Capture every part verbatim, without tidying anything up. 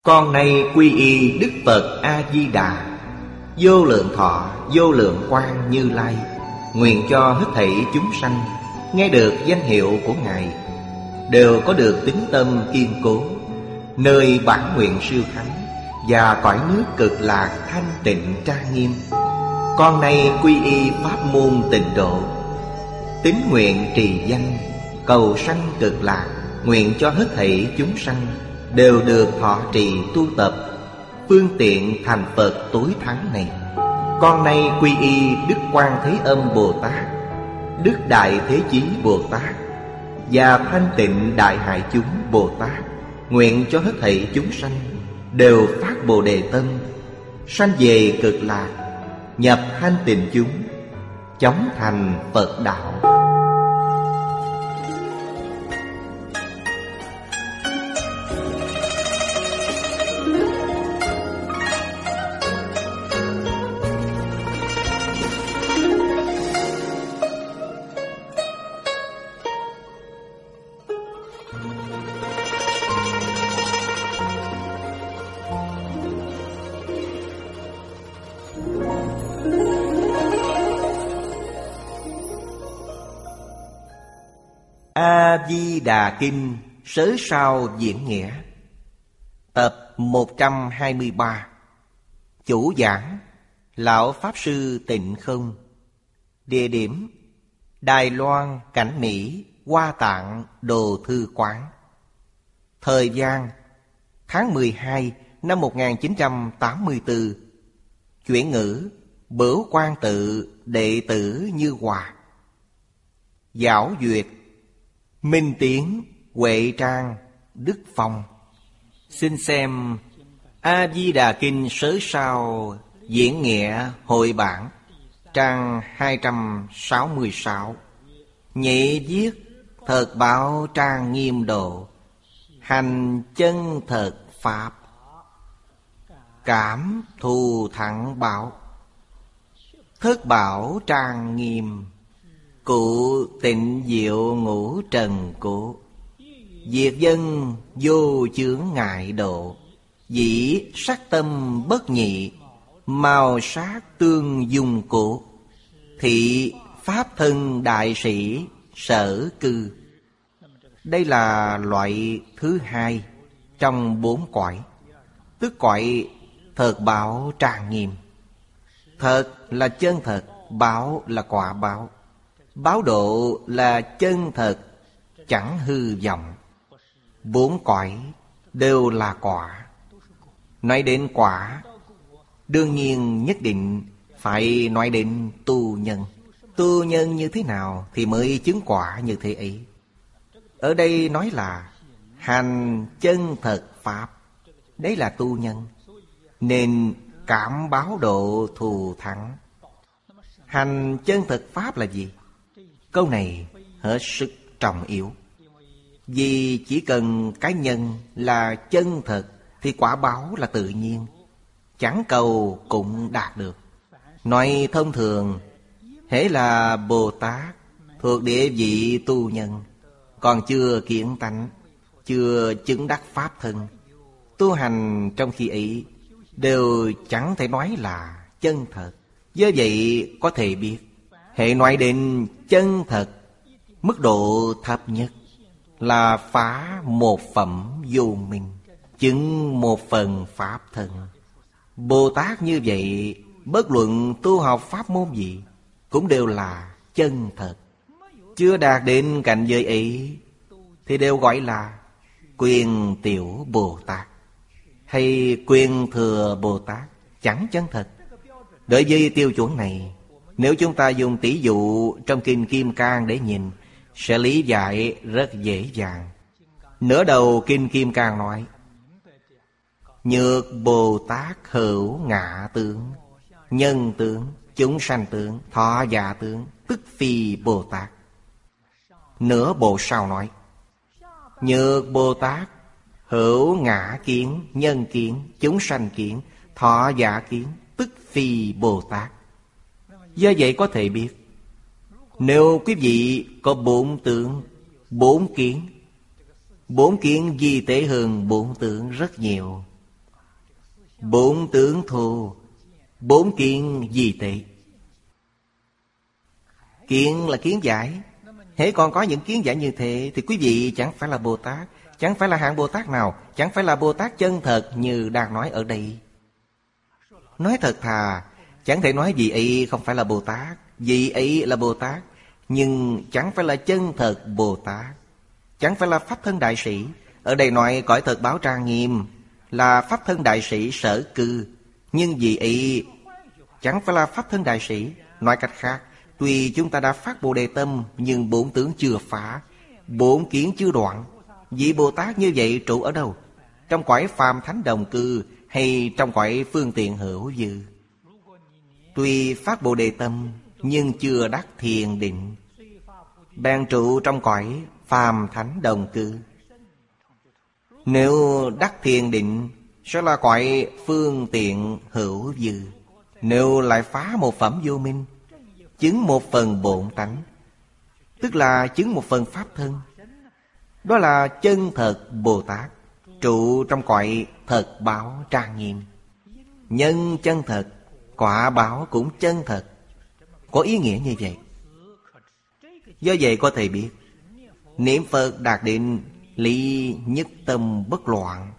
Con nay quy y Đức Phật A-di-đà, vô lượng thọ vô lượng quang Như Lai. Nguyện cho hết thảy chúng sanh nghe được danh hiệu của Ngài đều có được tín tâm kiên cố, nơi bản nguyện siêu thắng và cõi nước cực lạc thanh tịnh trang nghiêm. Con nay quy y pháp môn tịnh độ, tín nguyện trì danh cầu sanh cực lạc. Nguyện cho hết thảy chúng sanh đều được thọ trì tu tập phương tiện thành Phật tối thắng này. Con nay quy y Đức Quan Thế Âm Bồ Tát, Đức Đại Thế Chí Bồ Tát và Thanh Tịnh Đại Hải Chúng Bồ Tát. Nguyện cho hết thảy chúng sanh đều phát Bồ Đề tâm, sanh về cực lạc, nhập thanh tịnh chúng, chóng thành Phật đạo. A-di-đà Kinh Sớ Sao Diễn Nghĩa, tập một trăm hai mươi ba. Chủ giảng Lão Pháp Sư Tịnh Không. Địa điểm Đài Loan, Cảnh Mỹ, Hoa Tạng, Đồ Thư Quán. Thời gian tháng mười hai năm một nghìn chín trăm tám mươi tư. Chuyển ngữ Bửu Quan Tự, đệ tử Như Hòa. Giảo duyệt Minh Tiến, Huệ Trang, Đức Phong. Xin xem A-di-đà Kinh Sớ Sao Diễn Nghĩa hội bản, trang hai trăm sáu mươi sáu. Nhị viết thật bảo trang nghiêm độ, hành chân thật pháp, cảm thù thẳng bảo. Thất bảo trang nghiêm, cụ tịnh diệu ngũ trần cố. Diệt dân vô chướng ngại độ, dĩ sắc tâm bất nhị, màu sát tương dung cố. Thị pháp thân đại sĩ sở cư. Đây là loại thứ hai trong bốn cõi, tức cõi thật bảo trang nghiêm. Thật là chân thật, báo là quả báo. Báo độ là chân thật, chẳng hư vọng. Bốn cõi đều là quả. Nói đến quả, đương nhiên nhất định phải nói đến tu nhân. Tu nhân như thế nào thì mới chứng quả như thế ấy. Ở đây nói là hành chân thật pháp, đấy là tu nhân. Nên cảm báo độ thù thắng. Hành chân thật pháp là gì? Câu này hết sức trọng yếu. Vì chỉ cần cái nhân là chân thật thì quả báo là tự nhiên, chẳng cầu cũng đạt được. Nói thông thường, hễ là Bồ Tát thuộc địa vị tu nhân, còn chưa kiển tánh, chưa chứng đắc pháp thân, tu hành trong khi ấy đều chẳng thể nói là chân thật. Do vậy có thể biết, hệ nói đến chân thật, mức độ thấp nhất là phá một phẩm vô minh, chứng một phần pháp thân. Bồ Tát như vậy, bất luận tu học pháp môn gì cũng đều là chân thật. Chưa đạt đến cảnh giới ấy thì đều gọi là quyền tiểu Bồ Tát hay quyền thừa Bồ Tát, chẳng chân thật. Đối với tiêu chuẩn này, nếu chúng ta dùng tỷ dụ trong Kinh Kim Cang để nhìn, sẽ lý giải rất dễ dàng. Nửa đầu Kinh Kim Cang nói: Nhược Bồ Tát hữu ngã tướng, nhân tướng, chúng sanh tướng, thọ giả tướng, tức phi Bồ Tát. Nửa bộ sau nói: Nhược Bồ Tát hữu ngã kiến, nhân kiến, chúng sanh kiến, thọ giả kiến, tức phi Bồ Tát. Do vậy có thể biết, nếu quý vị có bốn tướng, bốn kiến, bốn kiến vi tế hơn bốn tướng rất nhiều. Bốn tướng thù, bốn kiến di tệ. Kiến là kiến giải. Hễ còn có những kiến giải như thế thì quý vị chẳng phải là Bồ Tát. Chẳng phải là hạng Bồ Tát nào. Chẳng phải là Bồ Tát chân thật như đang nói ở đây. Nói thật thà, chẳng thể nói vị ấy không phải là Bồ Tát, vị ấy là Bồ Tát, nhưng chẳng phải là chân thật Bồ Tát, chẳng phải là Pháp thân đại sĩ. Ở đây nói cõi thật báo trang nghiêm là Pháp thân đại sĩ sở cư, nhưng vị ấy chẳng phải là Pháp thân đại sĩ. Nói cách khác, tuy chúng ta đã phát Bồ Đề tâm, nhưng bốn tướng chưa phá, bốn kiến chưa đoạn. Vị Bồ Tát như vậy trụ ở đâu? Trong cõi phàm thánh đồng cư hay trong cõi phương tiện hữu dư? Tuy phát Bồ Đề tâm nhưng chưa đắc thiền định, bèn trụ trong cõi phàm thánh đồng cư. Nếu đắc thiền định sẽ là cõi phương tiện hữu dư. Nếu lại phá một phẩm vô minh, chứng một phần bổn tánh, tức là chứng một phần pháp thân, đó là chân thật Bồ Tát, trụ trong cõi thật báo trang nghiêm. Nhân chân thật, quả báo cũng chân thật. Có ý nghĩa như vậy. Do vậy có thể biết, niệm Phật đạt định lý nhất tâm bất loạn,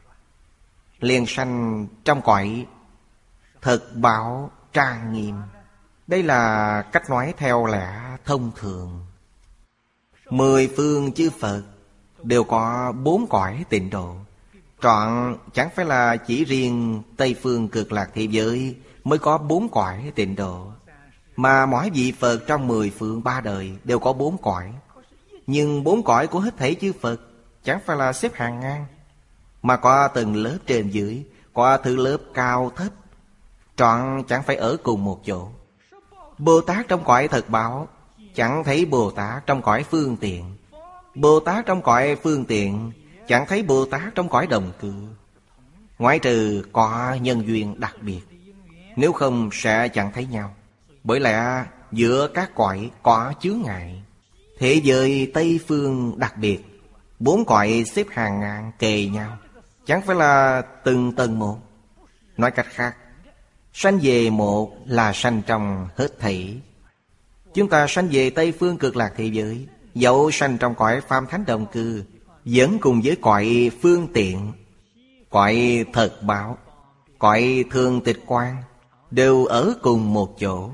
liền sanh trong cõi thật báo trang nghiêm. Đây là cách nói theo lẽ thông thường. Mười phương chư Phật đều có bốn cõi tịnh độ. Trọn chẳng phải là chỉ riêng Tây phương Cực Lạc thế giới mới có bốn cõi tịnh độ, mà mỗi vị Phật trong mười phương ba đời đều có bốn cõi. Nhưng bốn cõi của hết thảy chư Phật chẳng phải là xếp hàng ngang, mà có từng lớp trên dưới, có thứ lớp cao thấp, trọn chẳng phải ở cùng một chỗ. Bồ Tát trong cõi thật báo chẳng thấy Bồ Tát trong cõi phương tiện, Bồ Tát trong cõi phương tiện chẳng thấy Bồ Tát trong cõi đồng cư. Ngoại trừ có nhân duyên đặc biệt, nếu không sẽ chẳng thấy nhau. Bởi lẽ giữa các cõi có chướng ngại. Thế giới Tây phương đặc biệt, bốn cõi xếp hàng ngang kề nhau, chẳng phải là từng tầng một. Nói cách khác, sanh về một là sanh trong hết thảy. Chúng ta sanh về Tây phương Cực Lạc thế giới, dẫu sanh trong cõi phàm thánh đồng cư, vẫn cùng với cõi phương tiện, cõi thật báo, cõi thường tịch quan, đều ở cùng một chỗ.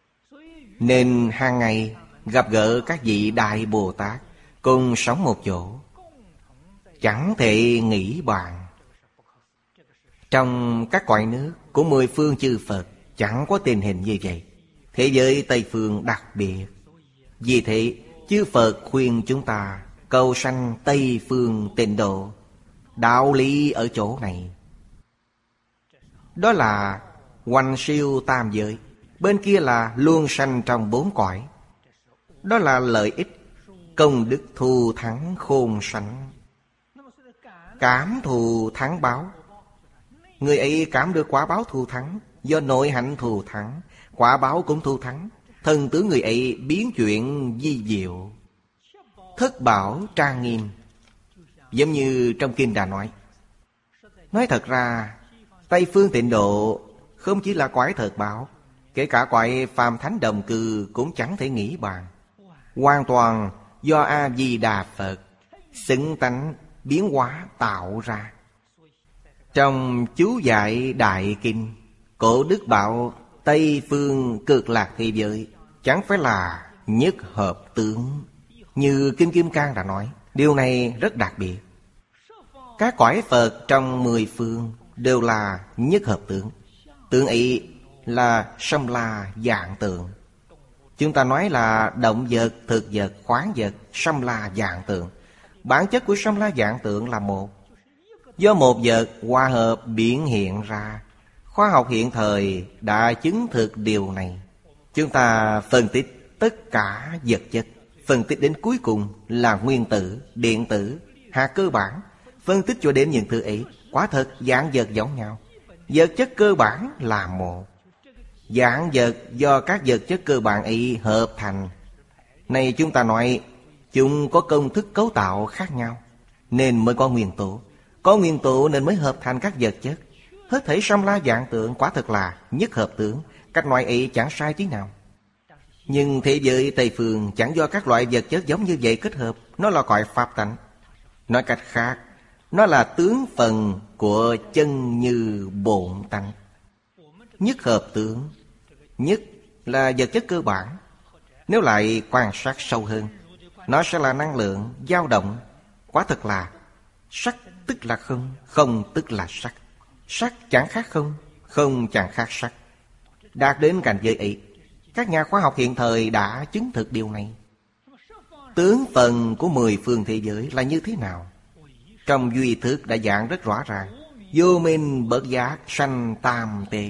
Nên hàng ngày gặp gỡ các vị Đại Bồ Tát, cùng sống một chỗ, chẳng thể nghĩ bàn. Trong các cõi nước của mười phương chư Phật chẳng có tình hình như vậy. Thế giới Tây phương đặc biệt. Vì thế chư Phật khuyên chúng ta cầu sanh Tây phương tịnh độ. Đạo lý ở chỗ này. Đó là hoành siêu tam giới. Bên kia là luôn sanh trong bốn cõi. Đó là lợi ích, công đức thù thắng khôn sánh. Cảm thù thắng báo. Người ấy cảm được quả báo thù thắng, do nội hạnh thù thắng, quả báo cũng thù thắng. Thần tướng người ấy biến chuyển di diệu, thất bảo trang nghiêm. Giống như trong kinh đã nói. Nói thật ra, Tây phương tịnh độ không chỉ là cõi thật báo, kể cả cõi phàm thánh đồng cư cũng chẳng thể nghĩ bàn. Hoàn toàn do A-di-đà Phật xứng tánh biến hóa tạo ra. Trong chú giải Đại Kinh, Cổ Đức bảo Tây phương Cực Lạc thế giới chẳng phải là nhất hợp tướng. Như Kinh Kim Cang đã nói, điều này rất đặc biệt. Các cõi Phật trong mười phương đều là nhất hợp tướng. Tướng ấy là sâm la dạng tượng. Chúng ta nói là động vật, thực vật, khoáng vật, sâm la dạng tượng. Bản chất của sâm la dạng tượng là một. Do một vật hòa hợp biến hiện ra. Khoa học hiện thời đã chứng thực điều này. Chúng ta phân tích tất cả vật chất, phân tích đến cuối cùng là nguyên tử, điện tử, hạt cơ bản. Phân tích cho đến những thứ ấy, quả thật dạng vật giống nhau. Vật chất cơ bản là một. Dạng vật do các vật chất cơ bản ấy hợp thành. Này chúng ta nói, chúng có công thức cấu tạo khác nhau, nên mới có nguyên tố. Có nguyên tố nên mới hợp thành các vật chất. Hết thảy sâm la vạn tượng quả thật là nhất hợp tướng. Cách nói ấy chẳng sai tí nào. Nhưng thế giới Tây Phương chẳng do các loại vật chất giống như vậy kết hợp. Nó là cõi pháp tánh. Nói cách khác, nó là tướng phần của chân như bổn tánh. Nhất hợp tướng. Nhất là vật chất cơ bản. Nếu lại quan sát sâu hơn, nó sẽ là năng lượng dao động. Quả thật là sắc tức là không, không tức là sắc. Sắc chẳng khác không, không chẳng khác sắc. Đạt đến cảnh giới ấy, các nhà khoa học hiện thời đã chứng thực điều này. Tướng phần của mười phương thế giới là như thế nào? Trong duy thức đã giảng rất rõ ràng. Vô minh bất giác sanh tam tế.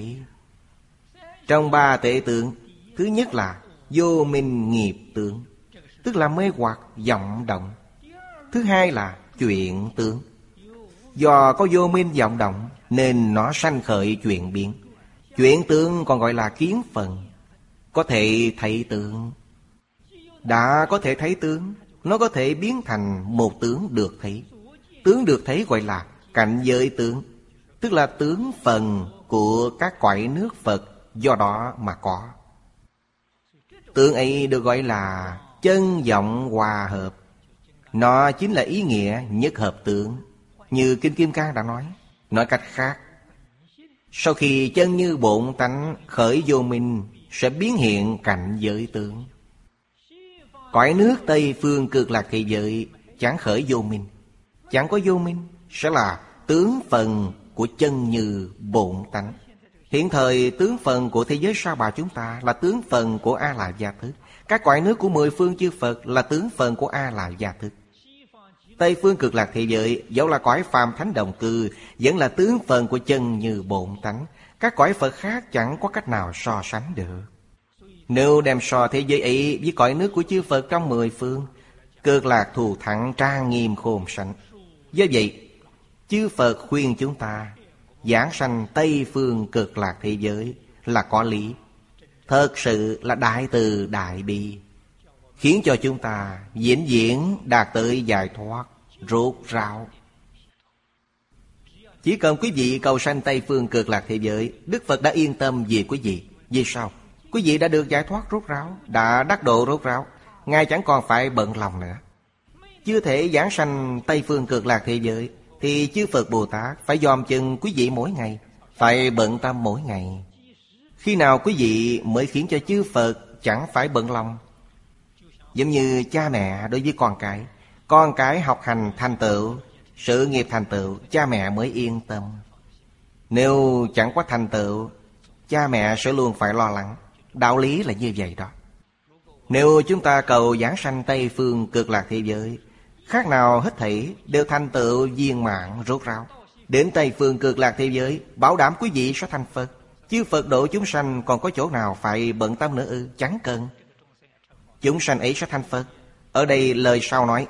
Trong ba tế tướng, thứ nhất là vô minh nghiệp tướng, tức là mê hoặc vọng động. Thứ hai là chuyện tướng. Do có vô minh vọng động nên nó sanh khởi chuyện biến. Chuyện tướng còn gọi là kiến phần. Có thể thấy tướng. Đã có thể thấy tướng, nó có thể biến thành một tướng được thấy. Tướng được thấy gọi là cảnh giới tướng, tức là tướng phần của các cõi nước Phật do đó mà có. Tướng ấy được gọi là chân vọng hòa hợp. Nó chính là ý nghĩa nhất hợp tướng, như Kinh Kim Cang đã nói. Nói cách khác, sau khi chân như bổn tánh khởi vô minh, sẽ biến hiện cảnh giới tướng. Cõi nước Tây Phương Cực Lạc thế giới chẳng khởi vô minh, chẳng có vô minh, sẽ là tướng phần của chân như bổn tánh. Hiện thời tướng phần của thế giới Sa Bà chúng ta là tướng phần của A La Gia Thức. Các cõi nước của mười phương chư Phật là tướng phần của A La Gia Thức. Tây Phương Cực Lạc thế giới dẫu là cõi phàm thánh đồng cư, vẫn là tướng phần của chân như bổn tánh. Các cõi Phật khác chẳng có cách nào so sánh được. Nếu đem so thế giới ấy với cõi nước của chư Phật trong mười phương, Cực Lạc thù thắng trang nghiêm khôn sánh. Do vậy, chư Phật khuyên chúng ta giảng sanh Tây Phương Cực Lạc thế giới là có lý. Thật sự là đại từ đại bi, khiến cho chúng ta vĩnh viễn đạt tới giải thoát, rốt ráo. Chỉ cần quý vị cầu sanh Tây Phương Cực Lạc thế giới, Đức Phật đã yên tâm về quý vị. Vì sao? Quý vị đã được giải thoát rốt ráo, đã đắc độ rốt ráo, Ngài chẳng còn phải bận lòng nữa. Chưa thể giảng sanh Tây Phương Cực Lạc thế giới, thì chư Phật Bồ Tát phải dòm chừng quý vị mỗi ngày, phải bận tâm mỗi ngày. Khi nào quý vị mới khiến cho chư Phật chẳng phải bận lòng? Giống như cha mẹ đối với con cái. Con cái học hành thành tựu, sự nghiệp thành tựu, cha mẹ mới yên tâm. Nếu chẳng có thành tựu, cha mẹ sẽ luôn phải lo lắng. Đạo lý là như vậy đó. Nếu chúng ta cầu giảng sanh Tây Phương Cực Lạc thế giới, khác nào hết thảy đều thành tựu viên mãn rốt ráo. Đến Tây Phương Cực Lạc thế giới, bảo đảm quý vị sẽ thành Phật. Chư Phật độ chúng sanh còn có chỗ nào phải bận tâm nữa ư? Chẳng cần. Chúng sanh ấy sẽ thành Phật. Ở đây lời sau nói: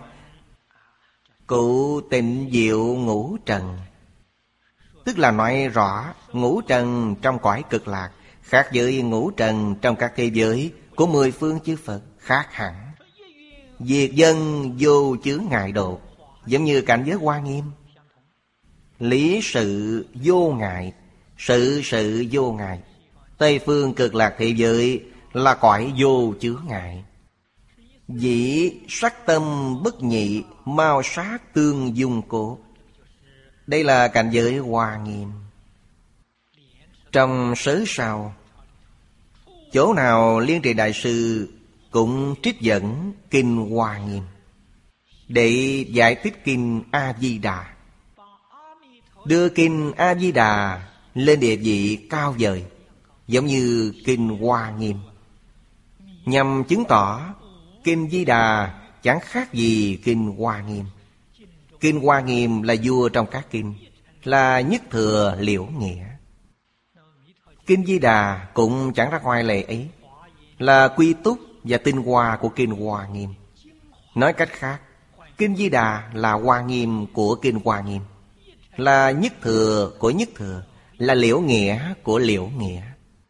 Cụ tịnh diệu ngũ trần, tức là nói rõ ngũ trần trong cõi Cực Lạc khác với ngũ trần trong các thế giới của mười phương chư Phật, khác hẳn. Diệt dân vô chướng ngại độ, giống như cảnh giới Hoa Nghiêm. Lý sự vô ngại, sự sự vô ngại. Tây Phương Cực Lạc thế giới là cõi vô chướng ngại. Dĩ sắc tâm bất nhị, mao sát tương dung cố. Đây là cảnh giới Hoa Nghiêm. Trong sớ sau, chỗ nào Liên Trì Đại Sư cũng trích dẫn kinh Hoa Nghiêm để giải thích kinh A Di Đà, đưa kinh A Di Đà lên địa vị cao vời, giống như kinh Hoa Nghiêm, nhằm chứng tỏ kinh Di Đà chẳng khác gì kinh Hoa Nghiêm. Kinh Hoa Nghiêm là vua trong các kinh, là nhất thừa liễu nghĩa. Kinh Di Đà cũng chẳng ra ngoài lệ ấy, là quy túc và tinh hoa của kinh Hoa Nghiêm. Nói cách khác, kinh Di Đà là Hoa Nghiêm của kinh Hoa Nghiêm, là nhất thừa của nhất thừa, là liễu nghĩa của liễu nghĩa.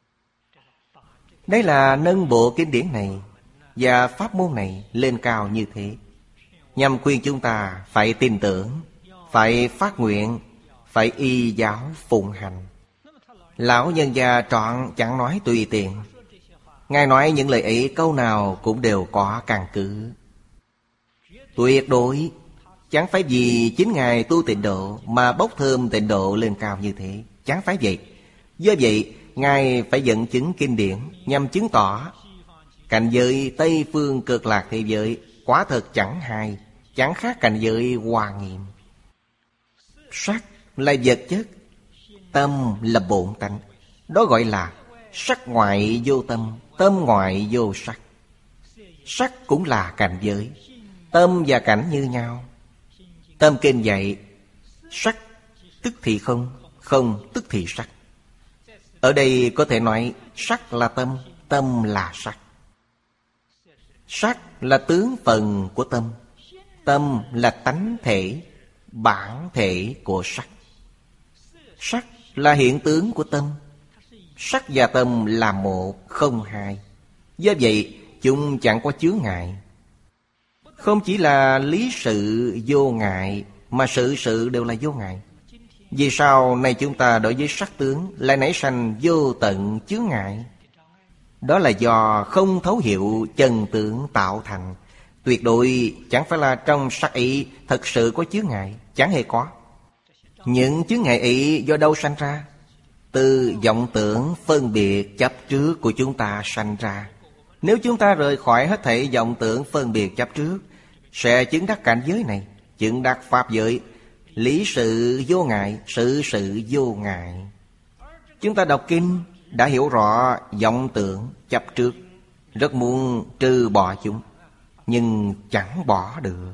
Đây là nâng bộ kinh điển này và pháp môn này lên cao như thế, nhằm khuyên chúng ta phải tin tưởng, phải phát nguyện, phải y giáo phụng hành. Lão nhân gia trọn chẳng nói tùy tiện. Ngài nói những lời ấy câu nào cũng đều có căn cứ. Tuyệt đối chẳng phải vì chính Ngài tu tịnh độ mà bốc thơm tịnh độ lên cao như thế. Chẳng phải vậy. Do vậy Ngài phải dẫn chứng kinh điển nhằm chứng tỏ cảnh giới Tây Phương Cực Lạc thế giới quả thật chẳng hai, chẳng khác cảnh giới Hoa Nghiêm. Sắc là vật chất, tâm là bổn tánh. Đó gọi là sắc ngoại vô tâm, tâm ngoại vô sắc. Sắc cũng là cảnh giới, tâm và cảnh như nhau. Tâm kinh dạy sắc tức thì không, không tức thì sắc. Ở đây có thể nói sắc là tâm, tâm là sắc. Sắc là tướng phần của tâm, tâm là tánh thể, bản thể của sắc. Sắc là hiện tướng của tâm. Sắc và tâm là một, không hai. Do vậy chúng chẳng có chướng ngại. Không chỉ là lý sự vô ngại, mà sự sự đều là vô ngại. Vì sao nay chúng ta đối với sắc tướng lại nảy sanh vô tận chướng ngại? Đó là do không thấu hiểu chân tướng tạo thành. Tuyệt đối chẳng phải là trong sắc ấy thật sự có chướng ngại, chẳng hề có. Những chướng ngại ấy do đâu sanh ra? Từ vọng tưởng phân biệt chấp trước của chúng ta sanh ra. Nếu chúng ta rời khỏi hết thảy vọng tưởng phân biệt chấp trước, sẽ chứng đắc cảnh giới này, chứng đắc pháp giới. Lý sự vô ngại, sự sự vô ngại. Chúng ta đọc kinh đã hiểu rõ vọng tưởng chấp trước, rất muốn trừ bỏ chúng, nhưng chẳng bỏ được.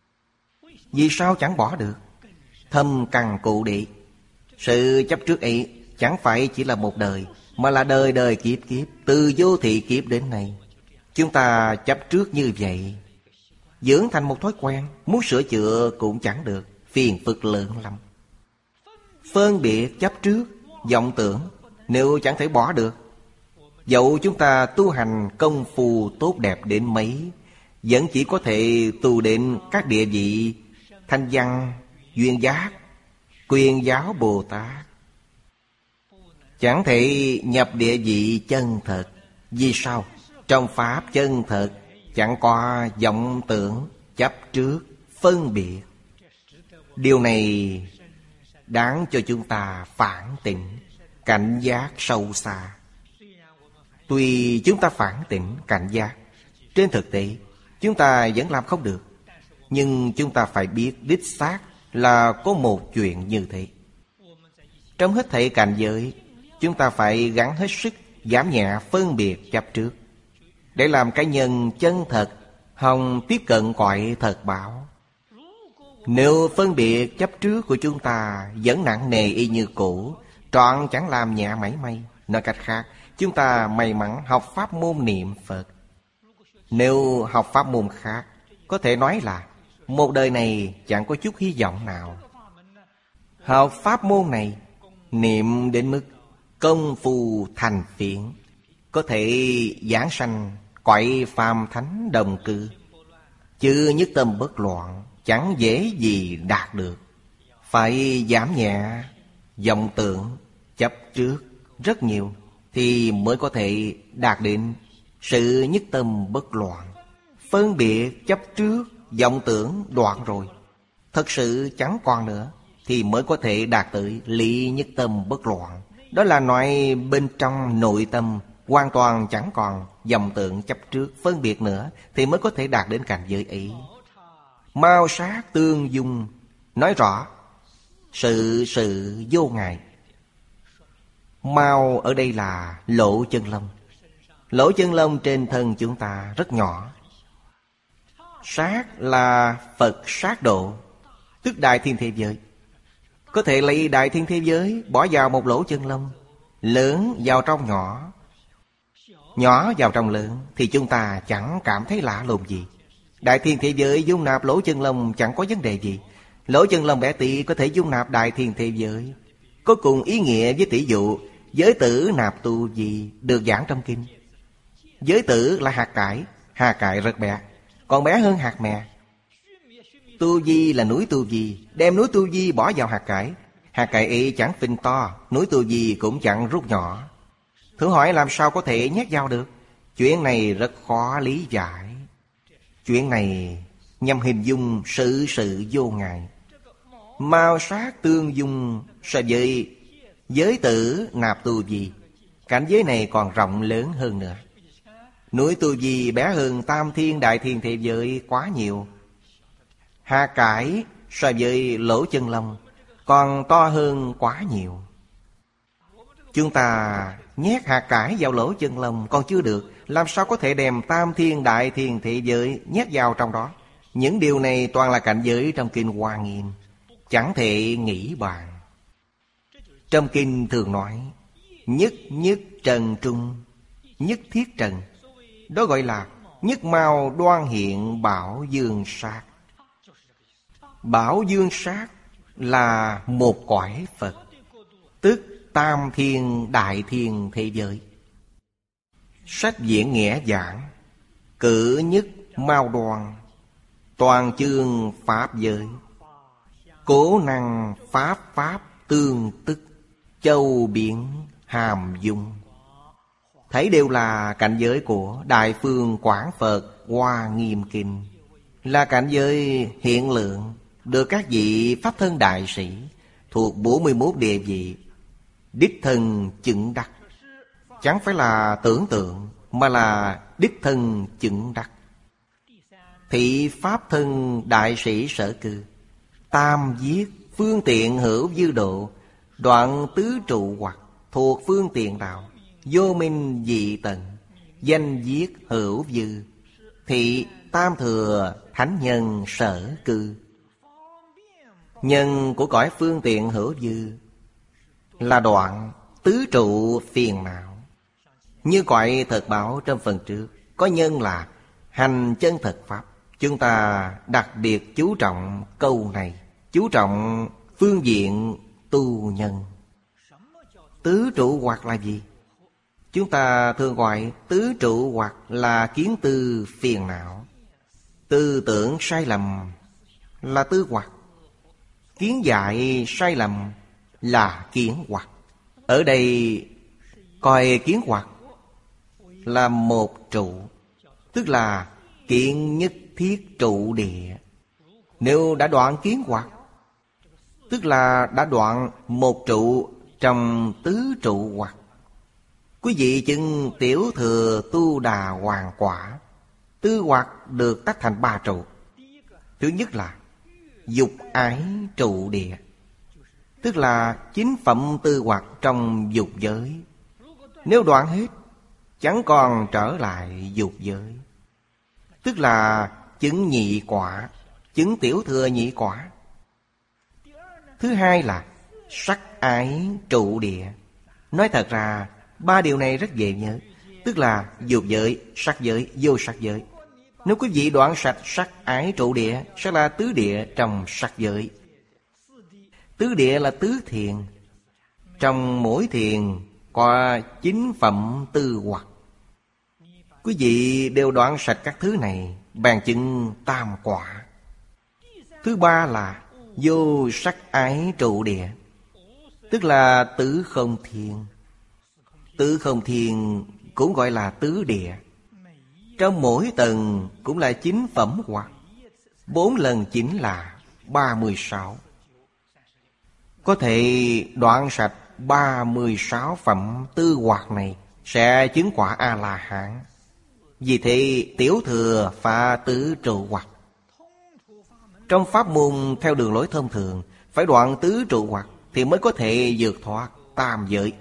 Vì sao chẳng bỏ được? Thâm căn cụ địa. Sự chấp trước ấy chẳng phải chỉ là một đời, mà là đời đời kiếp kiếp, từ vô thị kiếp đến nay. Chúng ta chấp trước như vậy, dưỡng thành một thói quen, muốn sửa chữa cũng chẳng được, phiền phức lớn lắm. Phân biệt chấp trước, vọng tưởng, nếu chẳng thể bỏ được, dẫu chúng ta tu hành công phu tốt đẹp đến mấy, vẫn chỉ có thể tu đến các địa vị Thanh Văn, Duyên Giác, Quyền Giáo Bồ Tát, chẳng thể nhập địa vị chân thật. Vì sao? Trong pháp chân thật chẳng có vọng tưởng, chấp trước, phân biệt. Điều này đáng cho chúng ta phản tỉnh, cảnh giác sâu xa. Tuy chúng ta phản tỉnh, cảnh giác, trên thực tế chúng ta vẫn làm không được. Nhưng chúng ta phải biết đích xác là có một chuyện như thế. Trong hết thảy cảnh giới, chúng ta phải gắng hết sức giảm nhẹ phân biệt chấp trước, để làm cá nhân chân thật, hòng tiếp cận cõi thật bảo. Nếu phân biệt chấp trước của chúng ta vẫn nặng nề y như cũ, trọn chẳng làm nhẹ mảy may. Nói cách khác, chúng ta may mắn học pháp môn niệm Phật. Nếu học pháp môn khác, có thể nói là một đời này chẳng có chút hy vọng nào. Học pháp môn này, niệm đến mức công phu thành phiện, có thể giảng sanh cõi phàm thánh đồng cư. Chứ nhất tâm bất loạn chẳng dễ gì đạt được. Phải giảm nhẹ vọng tưởng chấp trước rất nhiều, thì mới có thể đạt đến sự nhất tâm bất loạn. Phân biệt chấp trước vọng tưởng đoạn rồi, thật sự chẳng còn nữa, thì mới có thể đạt tới lý nhất tâm bất loạn. Đó là nói bên trong nội tâm hoàn toàn chẳng còn vọng tưởng chấp trước phân biệt nữa, thì mới có thể đạt đến cảnh giới ấy. Mao sát tương dung, nói rõ sự sự vô ngại. Mao ở đây là lỗ chân lông. Lỗ chân lông trên thân chúng ta rất nhỏ. Sát là Phật sát độ, tức đại thiên thế giới. Có thể lấy đại thiên thế giới bỏ vào một lỗ chân lông, lớn vào trong nhỏ, nhỏ vào trong lớn, thì chúng ta chẳng cảm thấy lạ lùng gì. Đại thiên thế giới dung nạp lỗ chân lông chẳng có vấn đề gì. Lỗ chân lông bé tí có thể dung nạp đại thiên thế giới. Có cùng ý nghĩa với tỷ dụ giới tử nạp tu gì được giảng trong kinh. Giới tử là hạt cải, hạt cải rất bé, còn bé hơn hạt mè. Tu di là núi tu di, đem núi tu di bỏ vào hạt cải, Hạt cải ấy chẳng phình to, núi tu di cũng chẳng rút nhỏ. Thử hỏi làm sao có thể nhét vào được? Chuyện này rất khó lý giải. Chuyện này nhằm hình dung sự sự vô ngại. Mao sát tương dung so với giới tử nạp tu di, cảnh giới này còn rộng lớn hơn nữa. Núi tu di bé hơn tam thiên đại thiên thế giới quá nhiều. Hà cải so với lỗ chân lông còn to hơn quá nhiều. Chúng ta nhét hạt cải vào lỗ chân lông còn chưa được, làm sao có thể đem tam thiên đại thiên thế giới nhét vào trong đó? Những điều này toàn là cảnh giới trong kinh Hoa Nghiêm, chẳng thể nghĩ bàn. Trong kinh thường nói nhất nhất trần trung, nhất thiết trần, đó gọi là nhất mao đoan hiện bảo dương sát. Bảo dương sát là một cõi Phật, tức tam thiên đại thiên thế giới. Sách Diễn Nghĩa giảng cử nhất mao đoan, toàn chương pháp giới, cố năng pháp pháp tương tức, châu biển hàm dung. Thấy đều là cảnh giới của Đại Phương Quảng Phật Hoa Nghiêm Kinh, là cảnh giới hiện lượng, được các vị pháp thân đại sĩ thuộc bốn mươi mốt địa vị đích thân chứng đắc. Chẳng phải là tưởng tượng, mà là đích thân chứng đắc. Thị pháp thân đại sĩ sở cư, tam viết phương tiện hữu dư độ, đoạn tứ trụ hoặc thuộc phương tiện đạo, vô minh dị tận, danh viết hữu dư, thị tam thừa thánh nhân sở cư. Nhân của cõi phương tiện hữu dư là đoạn tứ trụ phiền não. Như cõi thật bảo trong phần trước, có nhân là hành chân thật pháp. Chúng ta đặc biệt chú trọng câu này, chú trọng phương diện tu nhân. Tứ trụ hoặc là gì? Chúng ta thường gọi tứ trụ hoặc là kiến tư phiền não. Tư tưởng sai lầm là tư hoặc, kiến dại sai lầm là kiến hoặc. Ở đây coi kiến hoặc là một trụ, tức là kiện nhất thiết trụ địa. Nếu đã đoạn kiến hoặc, tức là đã đoạn một trụ trong tứ trụ hoặc. Quý vị chứng tiểu thừa tu đà hoàng quả, tư hoặc được tách thành ba trụ. Thứ nhất là dục ái trụ địa, tức là chính phẩm tư hoặc trong dục giới. Nếu đoạn hết, chẳng còn trở lại dục giới, tức là chứng nhị quả, chứng tiểu thừa nhị quả. Thứ hai là sắc ái trụ địa. Nói thật ra ba điều này rất dễ nhớ, tức là dục giới, sắc giới, vô sắc giới. Nếu quý vị đoạn sạch sắc ái trụ địa, sẽ là tứ địa trong sắc giới. Tứ địa là tứ thiền. Trong mỗi thiền có chín phẩm tư hoặc. Quý vị đều đoạn sạch các thứ này, bàn chứng tam quả. Thứ ba là vô sắc ái trụ địa, tức là tứ không thiên. Tứ không thiên cũng gọi là tứ địa. Trong mỗi tầng cũng là chín phẩm hoặc. Bốn lần chín là ba mươi sáu. Có thể đoạn sạch ba mươi sáu phẩm tư hoặc này sẽ chứng quả A-la-hán. Vì thế tiểu thừa phá tứ trụ hoặc. Trong pháp môn theo đường lối thông thường, phải đoạn tứ trụ hoặc thì mới có thể vượt thoát tam giới,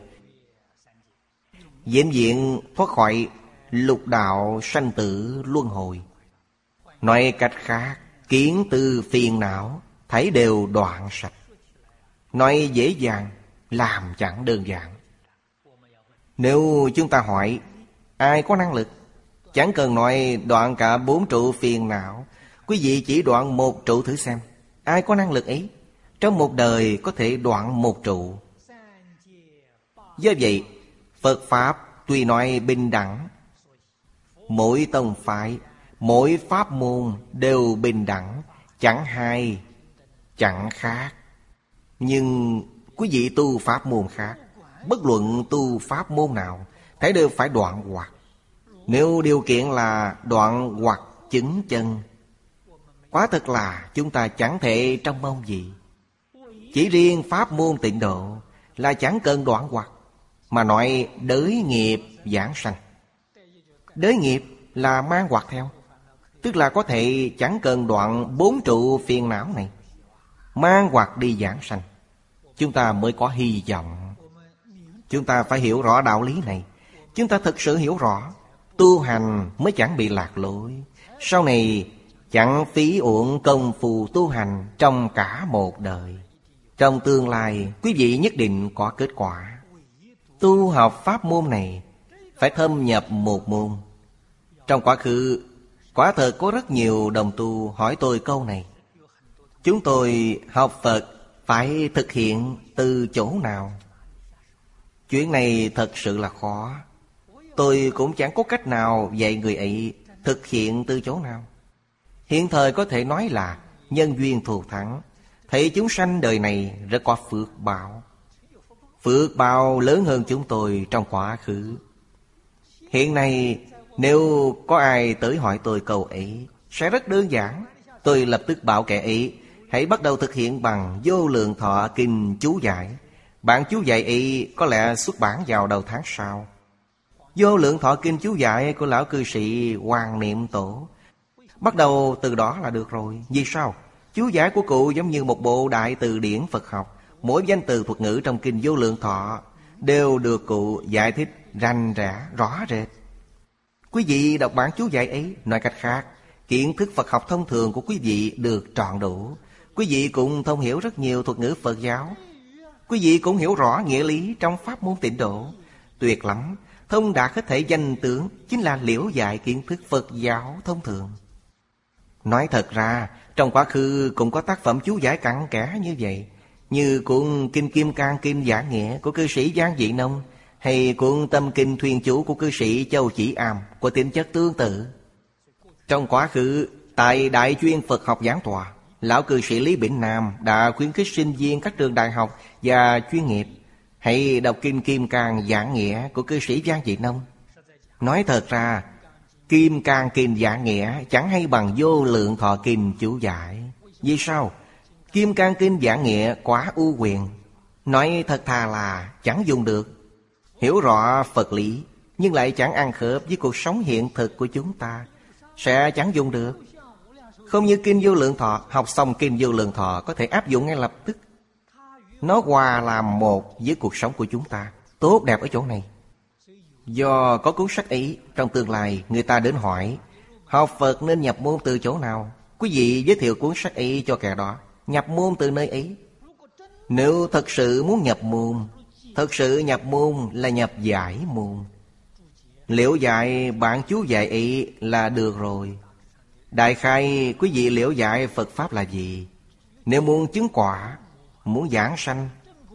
vĩnh viễn thoát khỏi lục đạo sanh tử luân hồi. Nói cách khác, kiến tư phiền não thấy đều đoạn sạch. Nói dễ dàng, làm chẳng đơn giản. Nếu chúng ta hỏi ai có năng lực, chẳng cần nói đoạn cả bốn trụ phiền não, quý vị chỉ đoạn một trụ thử xem. Ai có năng lực ấy, trong một đời có thể đoạn một trụ. Do vậy, Phật Pháp tuy nói bình đẳng, mỗi tông phái, mỗi pháp môn đều bình đẳng, chẳng hai, chẳng khác. Nhưng Quý vị tu pháp môn khác, bất luận tu pháp môn nào, thấy đều phải đoạn hoặc. Nếu điều kiện là đoạn hoặc chứng chân, quả thật là chúng ta chẳng thể trông mong gì. Chỉ riêng pháp môn tịnh độ là chẳng cần đoạn hoặc, mà nói đới nghiệp giảng sanh. Đới nghiệp là mang hoặc theo, tức là có thể chẳng cần đoạn bốn trụ phiền não này, mang hoặc đi giảng sanh, chúng ta mới có hy vọng. Chúng ta phải hiểu rõ đạo lý này. Chúng ta thực sự hiểu rõ, tu hành mới chẳng bị lạc lối. Sau này chẳng phí uổng công phu tu hành trong cả một đời. Trong tương lai quý vị nhất định có kết quả. Tu học pháp môn này phải thâm nhập một môn. Trong quá khứ, quả thật có rất nhiều đồng tu hỏi tôi câu này: chúng tôi học Phật phải thực hiện từ chỗ nào? Chuyện này thật sự là khó. Tôi cũng chẳng có cách nào dạy người ấy thực hiện từ chỗ nào. Hiện thời có thể nói là nhân duyên thù thắng, thấy chúng sanh đời này rất có phước báo. Phước báo lớn hơn chúng tôi trong quá khứ. Hiện nay nếu có ai tới hỏi tôi câu ấy, sẽ rất đơn giản. Tôi lập tức bảo kẻ ấy hãy bắt đầu thực hiện bằng Vô Lượng Thọ Kinh chú giải. Bản chú giải ấy có lẽ xuất bản vào đầu tháng sau. Vô Lượng Thọ Kinh chú giải của lão cư sĩ Hoàng Niệm Tổ, bắt đầu từ đó là được rồi. Vì sao? Chú giải của cụ giống như một bộ đại từ điển Phật học. Mỗi danh từ thuật ngữ trong Kinh Vô Lượng Thọ đều được cụ giải thích rành rẽ, rõ rệt. Quý vị đọc bản chú giải ấy, nói cách khác, kiến thức Phật học thông thường của quý vị được trọn đủ. Quý vị cũng thông hiểu rất nhiều thuật ngữ Phật giáo. Quý vị cũng hiểu rõ nghĩa lý trong pháp môn tịnh độ. Tuyệt lắm, thông đạt hết thảy danh tướng, chính là liễu dại kiến thức Phật giáo thông thường. Nói thật ra, trong quá khứ cũng có tác phẩm chú giải cặn kẽ như vậy, như cuốn Kinh Kim Cang Kinh Giảng Nghĩa của cư sĩ Giang Dị Nông, hay cuốn Tâm Kinh Thuyền Chú của cư sĩ Châu Chỉ Am của tính chất tương tự. Trong quá khứ, tại Đại Chuyên Phật học giảng tòa, lão cư sĩ Lý Bỉnh Nam đã khuyến khích sinh viên các trường đại học và chuyên nghiệp hãy đọc Kinh Kim Cang Giảng Nghĩa của cư sĩ Giang Dị Nông. Nói thật ra, Kim Cang Kinh Giảng Nghĩa chẳng hay bằng Vô Lượng Thọ Kinh chú giải. Vì sao? Kim Cang Kinh Giảng Nghĩa quá ưu quyền, nói thật thà là chẳng dùng được. Hiểu rõ Phật lý nhưng lại chẳng ăn khớp với cuộc sống hiện thực của chúng ta, sẽ chẳng dùng được. Không như Kinh Vô Lượng Thọ, học xong Kinh Vô Lượng Thọ có thể áp dụng ngay lập tức. Nó hòa làm một với cuộc sống của chúng ta. Tốt đẹp ở chỗ này. Do có cuốn sách ấy, trong tương lai người ta đến hỏi học Phật nên nhập môn từ chỗ nào. Quý vị giới thiệu cuốn sách ấy cho kẻ đó, nhập môn từ nơi ấy. Nếu thật sự muốn nhập môn, thật sự nhập môn là nhập giải môn. Liễu giải bản chú giải ấy là được rồi. Đại khai quý vị liễu giải Phật Pháp là gì? Nếu muốn chứng quả, muốn giảng sanh,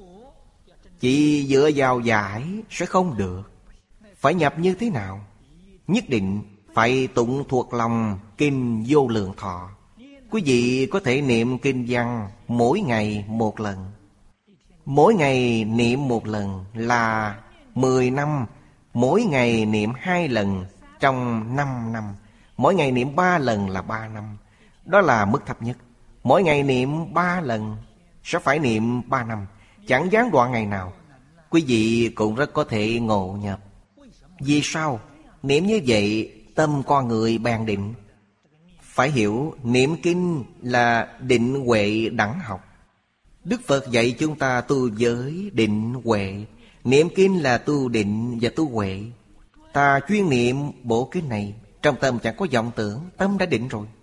chỉ dựa vào giải sẽ không được. Phải nhập như thế nào? Nhất định phải tụng thuộc lòng Kinh Vô Lượng Thọ. Quý vị có thể niệm kinh văn mỗi ngày một lần. Mỗi ngày niệm một lần là mười năm. Mỗi ngày niệm hai lần trong năm năm. Mỗi ngày niệm ba lần là ba năm. Đó là mức thấp nhất. Mỗi ngày niệm ba lần sẽ phải niệm ba năm, chẳng gián đoạn ngày nào. Quý vị cũng rất có thể ngộ nhập. Vì sao? Niệm như vậy tâm con người bèn định. Phải hiểu niệm kinh là định huệ đẳng học. Đức Phật dạy chúng ta tu giới định huệ. Niệm kinh là tu định và tu huệ. Ta chuyên niệm bộ kinh này, trong tâm chẳng có vọng tưởng, tâm đã định rồi.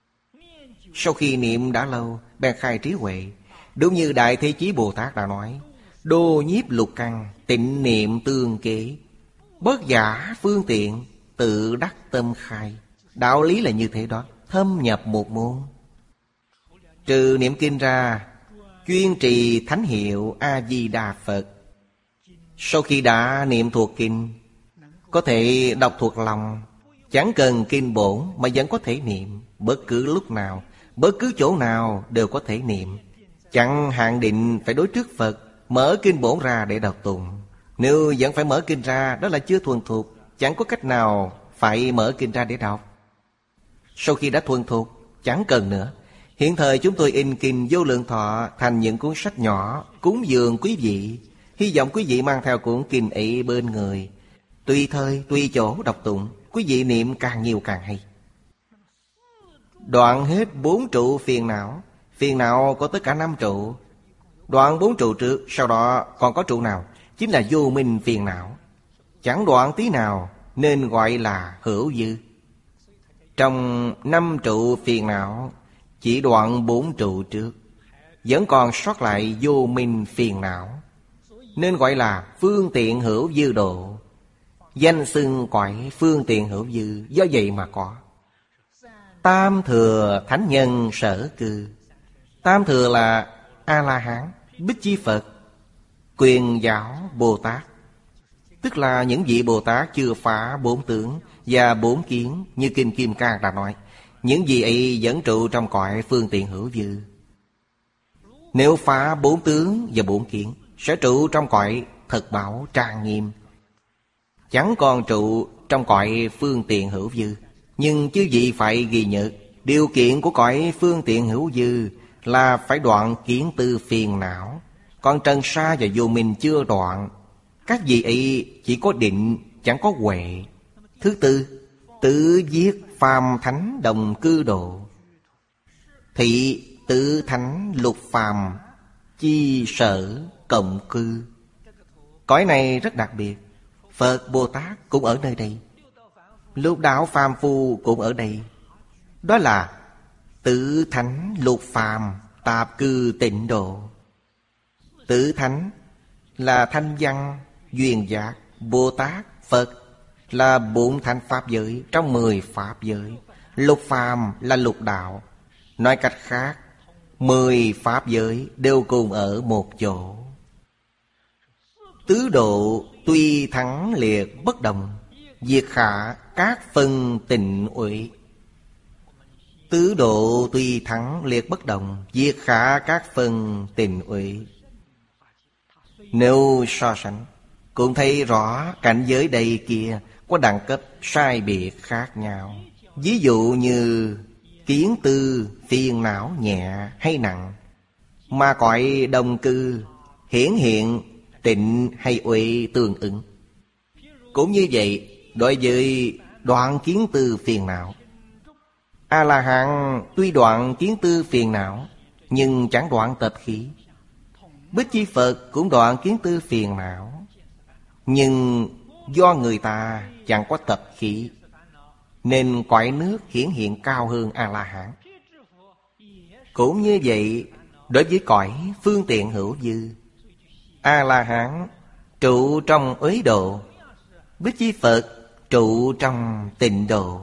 Sau khi niệm đã lâu, bèn khai trí huệ. Đúng như Đại Thế Chí Bồ Tát đã nói: đô nhiếp lục căn, tịnh niệm tương kế, bất giả phương tiện, tự đắc tâm khai. Đạo lý là như thế đó, thâm nhập một môn. Trừ niệm kinh ra, chuyên trì thánh hiệu A-di-đà Phật. Sau khi đã niệm thuộc kinh, có thể đọc thuộc lòng, chẳng cần kinh bổn mà vẫn có thể niệm. Bất cứ lúc nào, bất cứ chỗ nào đều có thể niệm. Chẳng hạn định phải đối trước Phật, Mở kinh bổn ra để đọc tụng. Nếu vẫn phải mở kinh ra, đó là chưa thuần thục. Chẳng có cách nào phải mở kinh ra để đọc. Sau khi đã thuần thục, chẳng cần nữa. Hiện thời chúng tôi in kinh Vô Lượng Thọ thành những cuốn sách nhỏ, cúng dường quý vị. Hy vọng quý vị mang theo cuốn kinh ấy bên người. Tùy thời, tùy chỗ đọc tụng. Quý vị niệm càng nhiều càng hay. Đoạn hết bốn trụ phiền não. Phiền não có tất cả năm trụ. Đoạn bốn trụ trước, sau đó còn có trụ nào? Chính là vô minh phiền não. Chẳng đoạn tí nào nên gọi là hữu dư. Trong năm trụ phiền não, chỉ đoạn bốn trụ trước, vẫn còn sót lại vô minh phiền não, nên gọi là phương tiện hữu dư độ. Danh xưng cõi phương tiện hữu dư do vậy mà có. Tam thừa thánh nhân sở cư. Tam thừa là A-la-hán, Bích Chi Phật, Quyền Giáo Bồ Tát. Tức là những vị Bồ Tát chưa phá bốn tướng và bốn kiến, như Kinh Kim Cang đã nói. Những vị ấy vẫn trụ trong cõi phương tiện hữu dư. Nếu phá bốn tướng và bốn kiến, sẽ trụ trong cõi thật bảo trang nghiêm, chẳng còn trụ trong cõi phương tiện hữu dư. Nhưng chư vị phải ghi nhớ, điều kiện của cõi phương tiện hữu dư là phải đoạn kiến tư phiền não. Còn trần sa và vô minh chưa đoạn. Các vị ấy chỉ có định, chẳng có huệ. Thứ tư, tự viết phàm thánh đồng cư độ. Thị tự thánh lục phàm, chi sở cộng cư. Cõi này rất đặc biệt. Phật Bồ Tát cũng ở nơi đây, lục đạo phàm phu cũng ở đây. Đó là tự thánh lục phàm tạp cư tịnh độ. Tự thánh là thanh văn, duyên giác. Bồ Tát, Phật là bốn thánh pháp giới trong mười pháp giới. Lục phàm là lục đạo. Nói cách khác, mười pháp giới đều cùng ở một chỗ. Tứ độ tuy thắng liệt bất đồng, diệt khả các phân tịnh uy. Tứ độ tuy thắng liệt bất đồng, diệt khả các phân tịnh uy. Nếu so sánh, cũng thấy rõ cảnh giới đây kia có đẳng cấp sai biệt khác nhau. Ví dụ như kiến tư phiền não nhẹ hay nặng, mà cõi đồng cư hiển hiện tịnh hay uy tương ứng. Cũng như vậy, đối với đoạn kiến tư phiền não, A-la-hán tuy đoạn kiến tư phiền não, nhưng chẳng đoạn tập khí. Bích Chi Phật cũng đoạn kiến tư phiền não, nhưng do người ta chẳng có tập khí, nên cõi nước hiển hiện cao hơn A-la-hán. Cũng như vậy, đối với cõi phương tiện hữu dư, A-la-hán trụ trong uế độ, Bích Chi Phật trụ trong tịnh độ.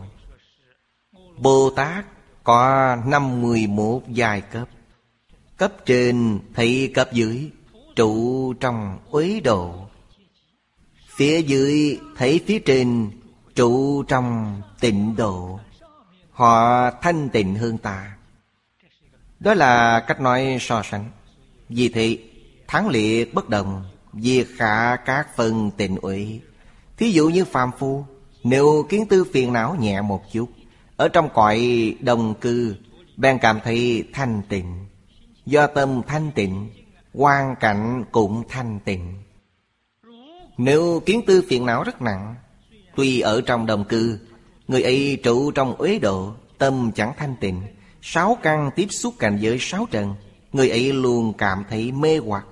Bồ Tát có năm mười một giai cấp. Cấp trên thấy cấp dưới trụ trong uế độ, phía dưới thấy phía trên trụ trong tịnh độ. Họ thanh tịnh hơn ta. Đó là cách nói so sánh. Vì thế thắng liệt bất đồng, diệt khả các phân tịnh uy. Thí dụ như phàm phu, nếu kiến tư phiền não nhẹ một chút, ở trong cõi đồng cư bèn cảm thấy thanh tịnh. Do tâm thanh tịnh, hoàn cảnh cũng thanh tịnh. Nếu kiến tư phiền não rất nặng, tuy ở trong đồng cư, người ấy trụ trong uế độ, tâm chẳng thanh tịnh, sáu căn tiếp xúc cảnh giới sáu trần, người ấy luôn cảm thấy mê hoặc,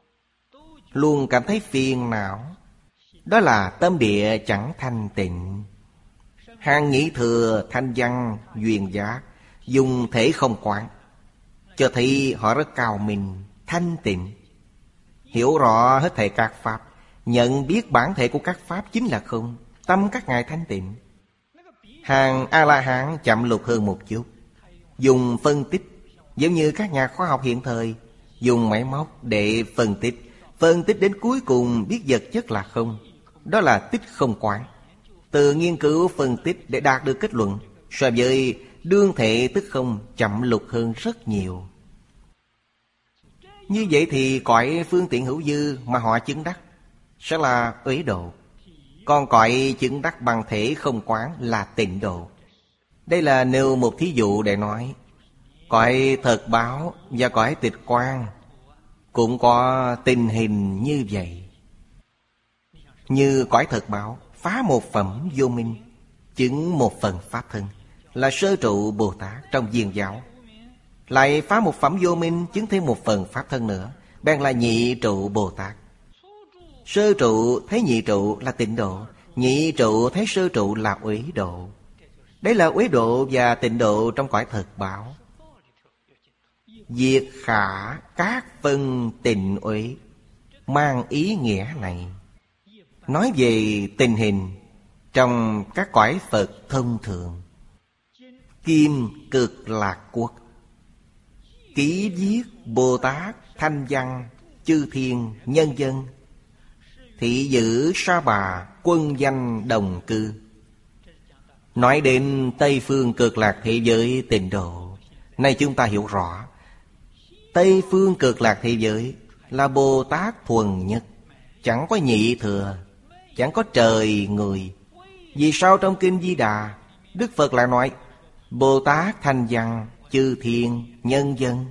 luôn cảm thấy phiền não. Đó là tâm địa chẳng thanh tịnh. Hàng nhị thừa thanh văn duyên giác dùng thể không quán, cho thấy họ rất cao minh, thanh tịnh, hiểu rõ hết thảy các pháp, nhận biết bản thể của các pháp chính là không, tâm các ngài thanh tịnh. Hàng A-la-hán chậm lục hơn một chút, dùng phân tích, giống như các nhà khoa học hiện thời dùng máy móc để phân tích, phân tích đến cuối cùng biết vật chất là không. Đó là tích không quán. Từ nghiên cứu phân tích để đạt được kết luận, so với đương thể tức không chậm lục hơn rất nhiều. Như vậy thì cõi phương tiện hữu dư mà họ chứng đắc sẽ là uế độ. Còn cõi chứng đắc bằng thể không quán là tịnh độ. Đây là nêu một thí dụ để nói cõi thật báo và cõi tịch quang cũng có tình hình như vậy. Như cõi thật báo phá một phẩm vô minh, chứng một phần pháp thân, là sơ trụ Bồ Tát trong Viên giáo. Lại phá một phẩm vô minh, chứng thêm một phần pháp thân nữa, bèn là nhị trụ Bồ Tát. Sơ trụ thấy nhị trụ là tịnh độ, nhị trụ thấy sơ trụ là uế độ. Đấy là uế độ và tịnh độ trong cõi thật báo. Diệt khả các phân tịnh uế mang ý nghĩa này, nói về tình hình trong các cõi Phật thông thường. Kim Cực Lạc Quốc ký viết Bồ Tát Thanh Văn chư thiên nhân dân, thị giữ Sa Bà quân danh đồng cư. Nói đến Tây Phương Cực Lạc thế giới tịnh độ, nay chúng ta hiểu rõ. Tây Phương Cực Lạc thế giới là Bồ Tát thuần nhất, chẳng có nhị thừa, chẳng có trời người. Vì sao trong Kinh Di Đà Đức Phật lại nói Bồ Tát Thanh Văn chư thiên nhân dân?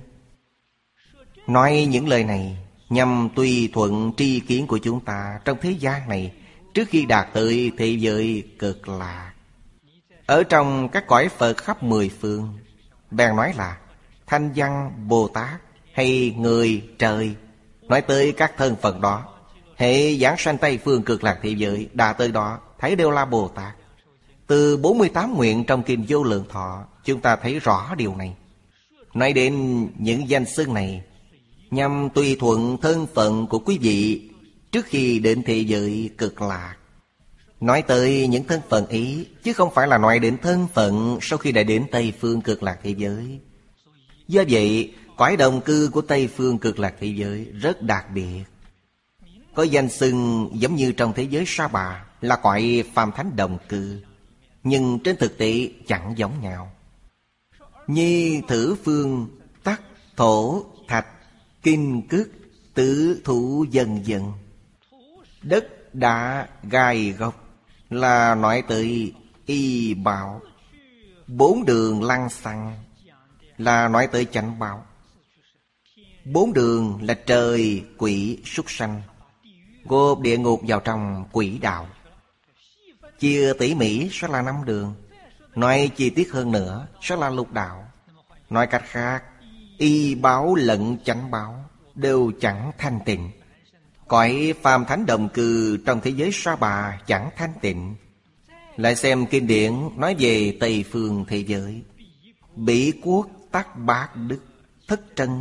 Nói những lời này nhằm tùy thuận tri kiến của chúng ta trong thế gian này trước khi đạt tới thế giới Cực Lạc. Ở trong các cõi Phật khắp mười phương, bèn nói là Thanh Văn Bồ Tát hay người trời. Nói tới các thân phận đó, hệ giảng sanh Tây Phương Cực Lạc thế giới đã tới đó thấy đều là Bồ Tát. Từ bốn mươi tám nguyện trong Kinh Vô Lượng Thọ, chúng ta thấy rõ điều này. Nói đến những danh xưng này nhằm tùy thuận thân phận của quý vị trước khi đến thế giới Cực Lạc. Nói tới những thân phận ấy, chứ không phải là nói đến thân phận sau khi đã đến Tây Phương Cực Lạc thế giới. Do vậy, cõi đồng cư của Tây Phương Cực Lạc thế giới rất đặc biệt. Có danh xưng giống như trong thế giới Sa Bà là cõi phàm thánh đồng cư, nhưng trên thực tế chẳng giống nhau. Nhi thử phương tắc thổ thạch kinh cức tứ thủ dần dần. Đất đá gai góc là nói tới y bảo. Bốn đường lăng xăng là nói tới chánh báo. Bốn đường là trời, quỷ, súc sanh, gộp địa ngục vào trong quỷ đạo. Chia tỉ mỉ sẽ là năm đường. Nói chi tiết hơn nữa sẽ là lục đạo. Nói cách khác, y báo lẫn chánh báo đều chẳng thanh tịnh. Cõi phàm thánh đồng cư trong thế giới Sa Bà chẳng thanh tịnh. Lại xem kinh điển nói về Tây Phương thế giới. Bỉ quốc tắc bát đức thất trân,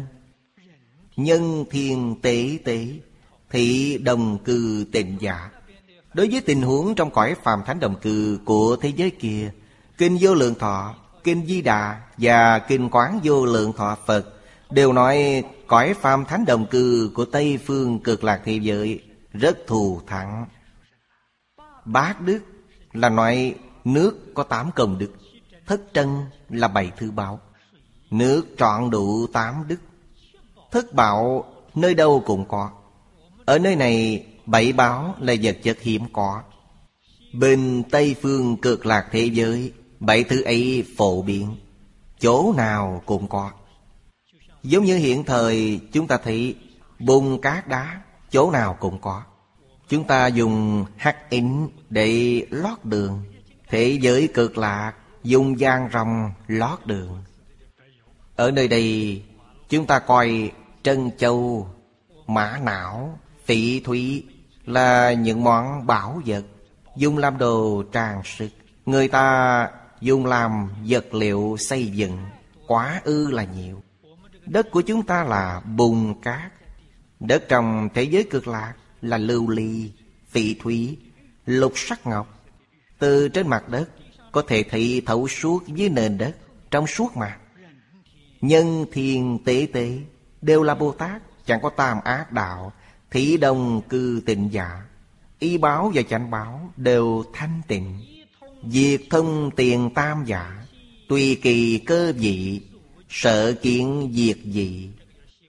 nhân thiên tế tế, thị đồng cư tịnh giả. Đối với tình huống trong cõi phàm thánh đồng cư của thế giới kia, Kinh Vô Lượng Thọ, Kinh Di Đà và Kinh Quán Vô Lượng Thọ Phật đều nói cõi phàm thánh đồng cư của Tây Phương Cực Lạc thế giới rất thù thắng. Bát đức là nói nước có tám công đức, thất trân là bảy thứ báo. Nước trọn đủ tám đức. Thất bảo nơi đâu cũng có. Ở nơi này bảy báo là vật chất hiếm có. Bên Tây Phương Cực Lạc thế giới, bảy thứ ấy phổ biến, chỗ nào cũng có. Giống như hiện thời chúng ta thấy bùn cát đá, chỗ nào cũng có. Chúng ta dùng hắc ính để lót đường. Thế giới Cực Lạc dùng giang rồng lót đường. Ở nơi đây chúng ta coi trân châu, mã não, phỉ thúy là những món bảo vật dùng làm đồ trang sức. Người ta dùng làm vật liệu xây dựng quá ư là nhiều. Đất của chúng ta là bùn cát. Đất trong thế giới Cực Lạc là lưu ly, phỉ thúy, lục sắc ngọc. Từ trên mặt đất có thể thấy thấu suốt dưới nền đất, trong suốt mà. Nhân thiên tế tế đều là Bồ Tát, chẳng có tam ác đạo, thị đồng cư tịnh giả. Y báo và chánh báo đều thanh tịnh. Diệt thông tiền tam giả, tùy kỳ cơ vị, sợ kiện diệt dị.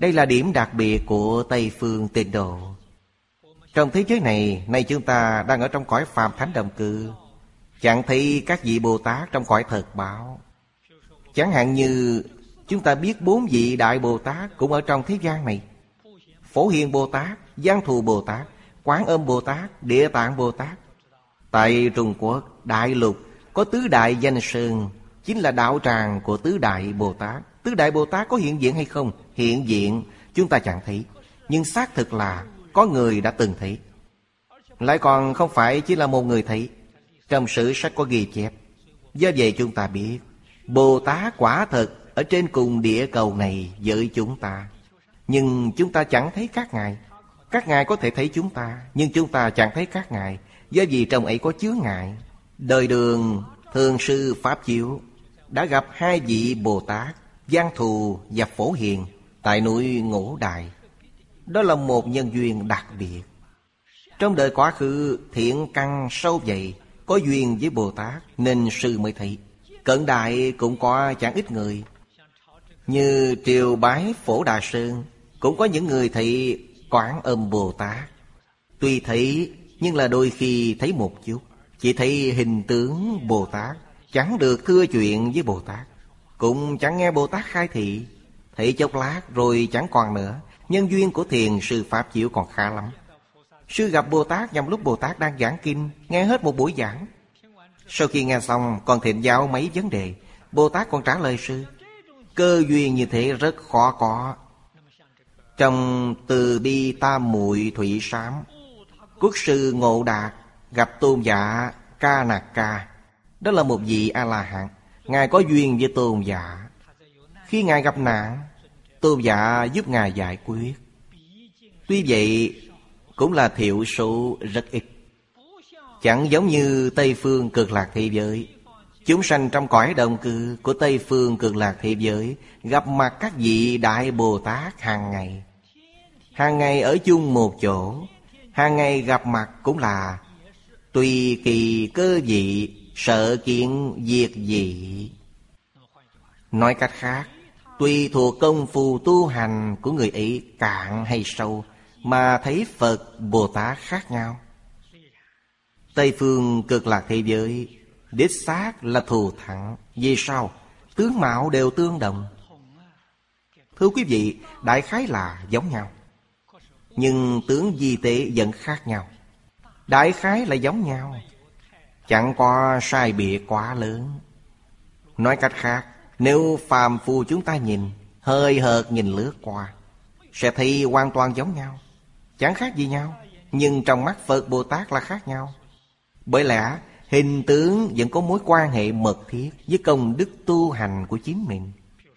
Đây là điểm đặc biệt của Tây Phương Tịnh Độ. Trong thế giới này, nay chúng ta đang ở trong cõi phàm thánh đồng cư, chẳng thấy các vị Bồ Tát trong cõi thật báo. Chẳng hạn như chúng ta biết bốn vị Đại Bồ Tát cũng ở trong thế gian này. Phổ Hiền Bồ Tát, Giang Thù Bồ Tát, Quán Âm Bồ Tát, Địa Tạng Bồ Tát. Tại Trung Quốc, Đại Lục có tứ đại danh sơn, chính là đạo tràng của tứ đại Bồ Tát. Tứ đại Bồ Tát có hiện diện hay không? Hiện diện chúng ta chẳng thấy, nhưng xác thực là có người đã từng thấy. Lại còn không phải chỉ là một người thấy. Trong sử sách có ghi chép. Do vậy chúng ta biết Bồ Tát quả thật ở trên cùng địa cầu này với chúng ta. Nhưng chúng ta chẳng thấy các ngài. Các ngài có thể thấy chúng ta, nhưng chúng ta chẳng thấy các ngài, do vì trong ấy có chướng ngại. Đời Đường Thường Sư Pháp Chiếu đã gặp hai vị Bồ Tát Giang Thù và Phổ Hiền tại núi Ngũ Đài. Đó là một nhân duyên đặc biệt. Trong đời quá khứ thiện căn sâu dày, có duyên với Bồ Tát nên sư mới thấy. Cận đại cũng có chẳng ít người. Như triều bái Phổ Đà Sơn, cũng có những người thấy Quán Âm Bồ Tát. Tuy thấy nhưng là đôi khi thấy một chút, chỉ thấy hình tướng Bồ Tát, chẳng được thưa chuyện với Bồ Tát, cũng chẳng nghe Bồ Tát khai thị. Thấy chốc lát rồi chẳng còn nữa. Nhân duyên của thiền sư Pháp Chiếu còn khá lắm. Sư gặp Bồ Tát nhằm lúc Bồ Tát đang giảng kinh, nghe hết một buổi giảng. Sau khi nghe xong còn thỉnh giáo mấy vấn đề, Bồ Tát còn trả lời sư. Cơ duyên như thế rất khó có. Trong Từ Bi Tam Muội Thủy Sám, Quốc sư Ngộ Đạt gặp tôn giả Ca Nạc Ca. Đó là một vị A-la-hán. Ngài có duyên với tôn giả. Khi ngài gặp nạn, tôn giả giúp ngài giải quyết. Tuy vậy cũng là thiểu số rất ít. Chẳng giống như Tây Phương Cực Lạc thế giới. Chúng sanh trong cõi đồng cư của Tây Phương Cực Lạc thế giới gặp mặt các vị Đại Bồ Tát hàng ngày. Hàng ngày ở chung một chỗ, hàng ngày gặp mặt cũng là tùy kỳ cơ vị, sợ kiện diệt dị. Nói cách khác, tùy thuộc công phu tu hành của người ấy cạn hay sâu mà thấy Phật Bồ Tát khác nhau. Tây Phương Cực Lạc thế giới đích xác là thù thắng. Vì sao? Tướng mạo đều tương đồng. Thưa quý vị, đại khái là giống nhau, nhưng tướng di tế vẫn khác nhau. Đại khái là giống nhau, chẳng có sai biệt quá lớn. Nói cách khác, nếu phàm phu chúng ta nhìn, hơi hợt nhìn lướt qua, sẽ thấy hoàn toàn giống nhau, chẳng khác gì nhau. Nhưng trong mắt Phật Bồ Tát là khác nhau. Bởi lẽ hình tướng vẫn có mối quan hệ mật thiết với công đức tu hành của chính mình.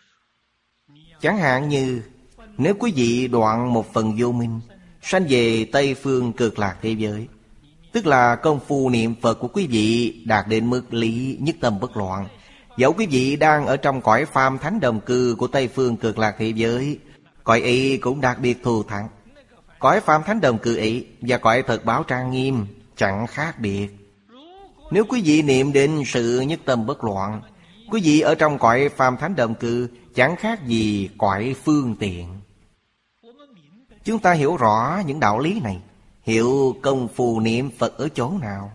Chẳng hạn như nếu quý vị đoạn một phần vô minh, sanh về Tây Phương Cực Lạc thế giới, tức là công phu niệm Phật của quý vị đạt đến mức lý nhất tâm bất loạn. Dẫu quý vị đang ở trong cõi phàm thánh đồng cư của Tây Phương Cực Lạc thế giới, cõi ấy cũng đặc biệt thù thắng. Cõi phàm thánh đồng cư ấy và cõi thật báo trang nghiêm chẳng khác biệt. Nếu quý vị niệm đến sự nhất tâm bất loạn, quý vị ở trong cõi phàm thánh đồng cư chẳng khác gì cõi phương tiện. Chúng ta hiểu rõ những đạo lý này, hiểu công phu niệm Phật ở chỗ nào?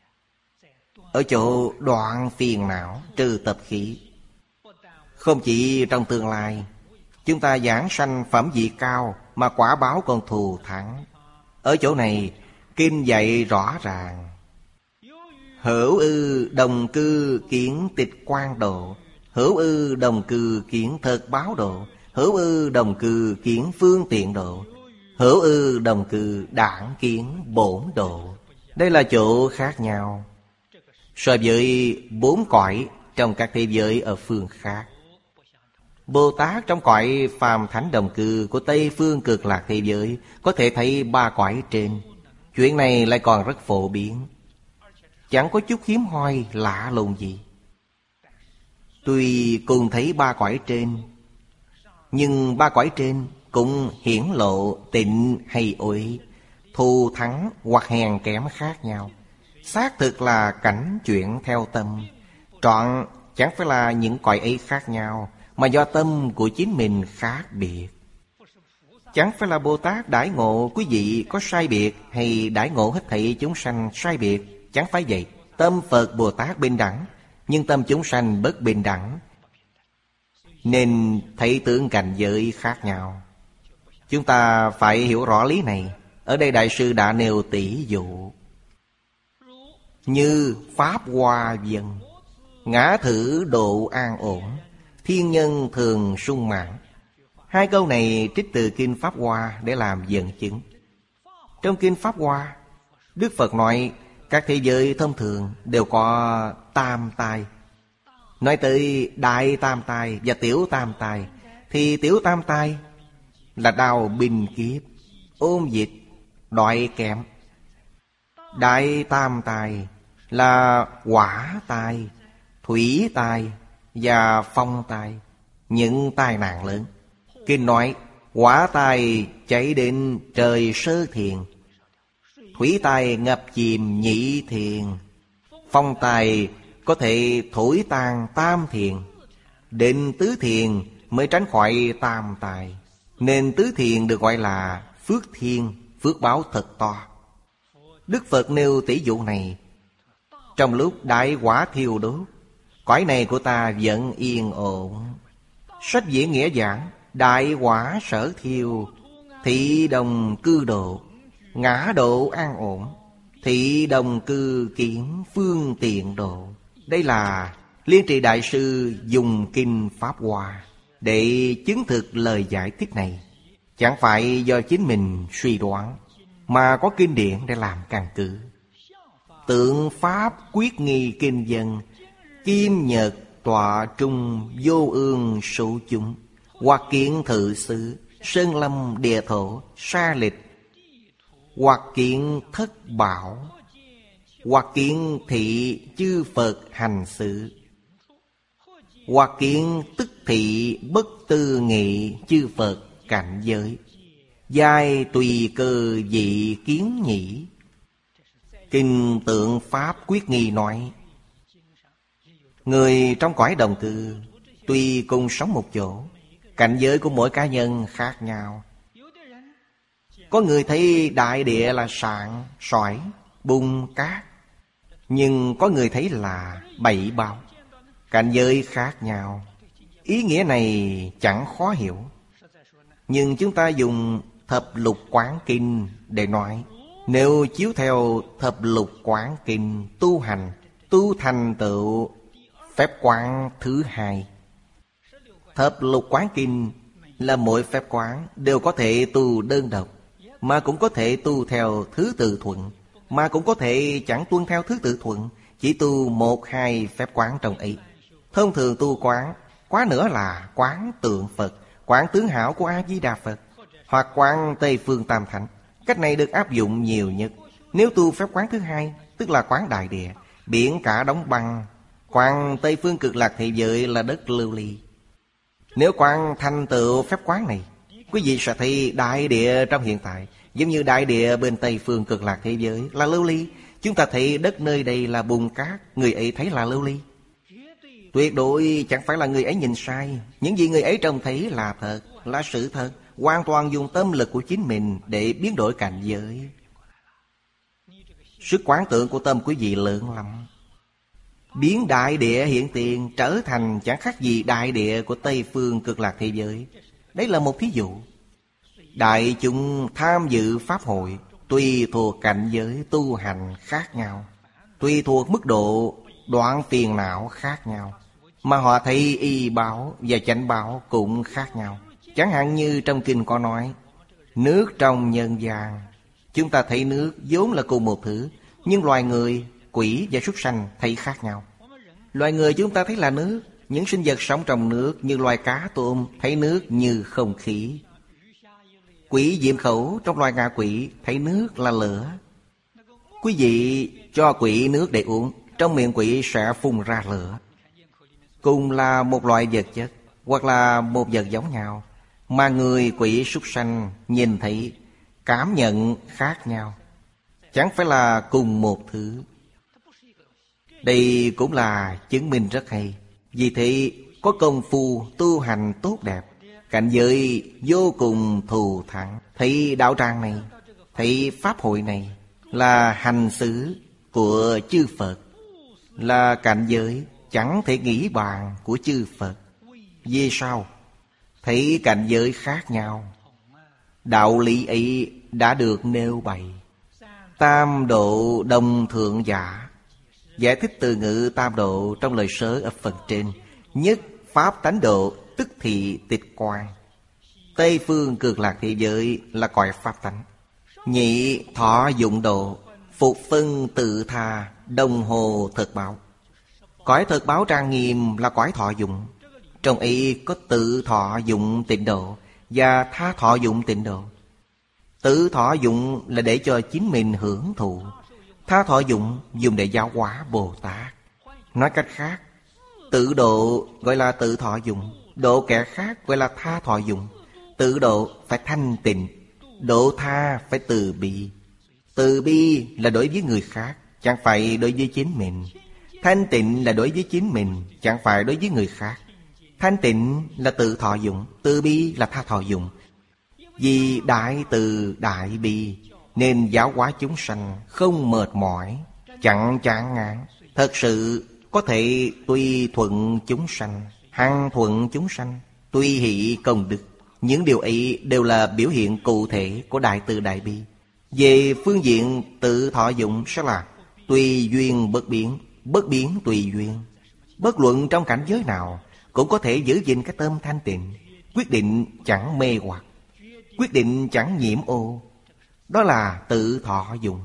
Ở chỗ đoạn phiền não, trừ tập khí. Không chỉ trong tương lai, chúng ta giảng sanh phẩm vị cao mà quả báo còn thù thắng. Ở chỗ này, kinh dạy rõ ràng. Hữu ư đồng cư kiến tịch quan độ, hữu ư đồng cư kiến thật báo độ, hữu ư đồng cư kiến phương tiện độ, hữu ư đồng cư đảng kiến bổn độ. Đây là chỗ khác nhau so với bốn cõi trong các thế giới ở phương khác. Bồ Tát trong cõi phàm thánh đồng cư của Tây Phương Cực Lạc thế giới có thể thấy ba cõi trên. Chuyện này lại còn rất phổ biến, chẳng có chút hiếm hoi lạ lùng gì. Tuy cùng thấy ba cõi trên, nhưng ba cõi trên cũng hiển lộ tịnh hay uế, thù thắng hoặc hèn kém khác nhau. Xác thực là cảnh chuyển theo tâm. Trọn chẳng phải là những cõi ấy khác nhau, mà do tâm của chính mình khác biệt. Chẳng phải là Bồ Tát đãi ngộ quý vị có sai biệt, hay đãi ngộ hết thảy chúng sanh sai biệt. Chẳng phải vậy. Tâm Phật Bồ Tát bình đẳng, nhưng tâm chúng sanh bất bình đẳng, nên thấy tướng cảnh giới khác nhau. Chúng ta phải hiểu rõ lý này. Ở đây Đại sư đã nêu tỷ dụ. Như Pháp Hoa Vân, ngã thử độ an ổn, thiên nhân thường sung mãn. Hai câu này trích từ Kinh Pháp Hoa để làm dẫn chứng. Trong Kinh Pháp Hoa, Đức Phật nói các thế giới thông thường đều có tam tai. Nói tới đại tam tai và tiểu tam tai, thì tiểu tam tai là đau binh kiếp, ôn dịch, đói kém. Đại tam tai là hỏa tai, thủy tai và phong tai, những tai nạn lớn. Kinh nói hỏa tai cháy đến trời sơ thiền, thủy tai ngập chìm nhị thiền, phong tai có thể thổi tan tam thiền, đến tứ thiền mới tránh khỏi tam tai. Nên tứ thiền được gọi là phước thiên, phước báo thật to. Đức Phật nêu tỷ dụ này. Trong lúc đại hỏa thiêu đốt, cõi này của ta vẫn yên ổn. Sách Diễn Nghĩa giảng đại hỏa sở thiêu, thị đồng cư độ, ngã độ an ổn, thị đồng cư kiến phương tiện độ. Đây là Liên Trì Đại sư dùng Kinh Pháp Hoa để chứng thực lời giải thích này. Chẳng phải do chính mình suy đoán, mà có kinh điển để làm căn cứ. Tượng Pháp quyết nghi kinh dân, kim nhật tọa trung vô ương số chúng, hoặc kiện thự sự, sơn lâm địa thổ, sa lịch, hoặc kiện thất bảo, hoặc kiện thị chư Phật hành sự, hoặc kiện tức thị bất tư nghị chư Phật cảnh giới, giai tùy cơ dị kiến nhĩ. Kinh Tượng Pháp Quyết Nghi nói, người trong cõi đồng cư tuy cùng sống một chỗ, cảnh giới của mỗi cá nhân khác nhau. Có người thấy đại địa là sạn, sỏi, bùn, cát, nhưng có người thấy là bảy bao. Cảnh giới khác nhau. Ý nghĩa này chẳng khó hiểu, nhưng chúng ta dùng Thập Lục Quán Kinh để nói. Nếu chiếu theo Thập Lục Quán Kinh tu hành, tu thành tựu phép quán thứ hai. Thập Lục Quán Kinh là mỗi phép quán đều có thể tu đơn độc, mà cũng có thể tu theo thứ tự thuận, mà cũng có thể chẳng tuân theo thứ tự thuận, chỉ tu một hai phép quán trong ấy. Thông thường tu quán, quá nữa là quán tượng Phật, quán tướng hảo của A-di-đà Phật, hoặc quán Tây Phương Tam Thánh. Cách này được áp dụng nhiều nhất. Nếu tu phép quán thứ hai, tức là quán đại địa, biển cả đóng băng, quán Tây Phương Cực Lạc thế giới là đất lưu ly. Nếu quán thành tựu phép quán này, quý vị sẽ thấy đại địa trong hiện tại giống như đại địa bên Tây Phương Cực Lạc thế giới là lưu ly. Chúng ta thấy đất nơi đây là bùn cát, người ấy thấy là lưu ly. Tuyệt đối chẳng phải là người ấy nhìn sai. Những gì người ấy trông thấy là thật, là sự thật. Hoàn toàn dùng tâm lực của chính mình để biến đổi cảnh giới. Sức quán tưởng của tâm quý vị lớn lắm. Biến đại địa hiện tiền trở thành chẳng khác gì đại địa của Tây Phương Cực Lạc thế giới. Đấy là một thí dụ. Đại chúng tham dự pháp hội tùy thuộc cảnh giới tu hành khác nhau, tùy thuộc mức độ đoạn phiền não khác nhau, mà họ thấy y báo và chánh báo cũng khác nhau. Chẳng hạn như trong kinh có nói, nước trong nhân gian, chúng ta thấy nước vốn là cùng một thứ, nhưng loài người, quỷ và súc sanh thấy khác nhau. Loài người chúng ta thấy là nước, những sinh vật sống trong nước như loài cá tôm thấy nước như không khí. Quỷ diệm khẩu trong loài ngạ quỷ thấy nước là lửa. Quý vị cho quỷ nước để uống, trong miệng quỷ sẽ phun ra lửa. Cùng là một loại vật chất, hoặc là một vật giống nhau, mà người, quỷ, súc sanh nhìn thấy, cảm nhận khác nhau. Chẳng phải là cùng một thứ. Đây cũng là chứng minh rất hay. Vì thế có công phu tu hành tốt đẹp, cảnh giới vô cùng thù thắng. Thấy đạo tràng này, thấy pháp hội này là hành xử của chư Phật, là cảnh giới chẳng thể nghĩ bàn của chư Phật. Vì sao? Thấy cảnh giới khác nhau. Đạo lý ấy đã được nêu bày. Tam độ đồng thượng giả, giải thích từ ngữ tam độ trong lời sớ ở phần trên. Nhất pháp tánh độ, tức thị tịch quan. Tây phương cực lạc thế giới là cõi pháp tánh. Nhị thọ dụng độ, phục phân tự tha, đồng hồ thực báo. Cõi thực báo trang nghiêm là cõi thọ dụng. Trong ấy có tự thọ dụng tịnh độ và tha thọ dụng tịnh độ. Tự thọ dụng là để cho chính mình hưởng thụ. Tha thọ dụng dùng để giáo hóa Bồ Tát. Nói cách khác, tự độ gọi là tự thọ dụng, độ kẻ khác gọi là tha thọ dụng. Tự độ phải thanh tịnh, độ tha phải từ bi. Từ bi là đối với người khác, chẳng phải đối với chính mình. Thanh tịnh là đối với chính mình, chẳng phải đối với người khác. Thanh tịnh là tự thọ dụng, từ bi là tha thọ dụng. Vì đại từ đại bi nên giáo hóa chúng sanh không mệt mỏi, chẳng chán ngán. Thật sự có thể tùy thuận chúng sanh, hằng thuận chúng sanh, tùy hỷ công đức. Những điều ấy đều là biểu hiện cụ thể của đại từ đại bi. Về phương diện tự thọ dụng sẽ là tùy duyên bất biến, bất biến tùy duyên. Bất luận trong cảnh giới nào cũng có thể giữ gìn cái tâm thanh tịnh. Quyết định chẳng mê hoặc, quyết định chẳng nhiễm ô. Đó là tự thọ dụng.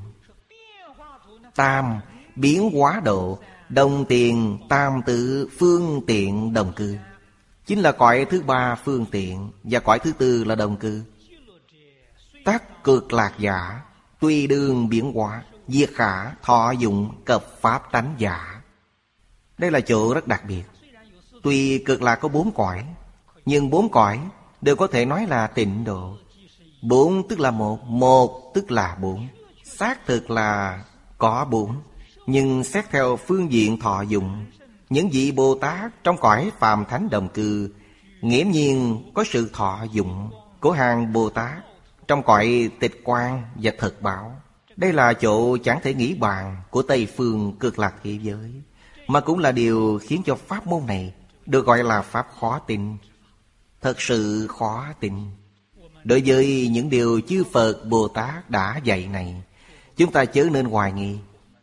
Tam biến hóa độ, đồng tiền tam tự phương tiện đồng cư. Chính là cõi thứ ba phương tiện, và cõi thứ tư là đồng cư. Tắc cực lạc giả, tuy đương biến hóa, diệt khả thọ dụng cập pháp tánh giả. Đây là chỗ rất đặc biệt. Tuy cực lạc có bốn cõi, nhưng bốn cõi đều có thể nói là tịnh độ. Bốn tức là một, một tức là bốn. Xác thực là có bốn, nhưng xét theo phương diện thọ dụng, những vị Bồ Tát trong cõi phàm thánh đồng cư nghiễm nhiên có sự thọ dụng của hàng Bồ Tát trong cõi tịch quan và thực báo. Đây là chỗ chẳng thể nghĩ bàn của Tây phương cực lạc thế giới, mà cũng là điều khiến cho pháp môn này được gọi là pháp khó tin. Thật sự khó tin. Đối với những điều chư Phật Bồ Tát đã dạy này, chúng ta chớ nên hoài nghi.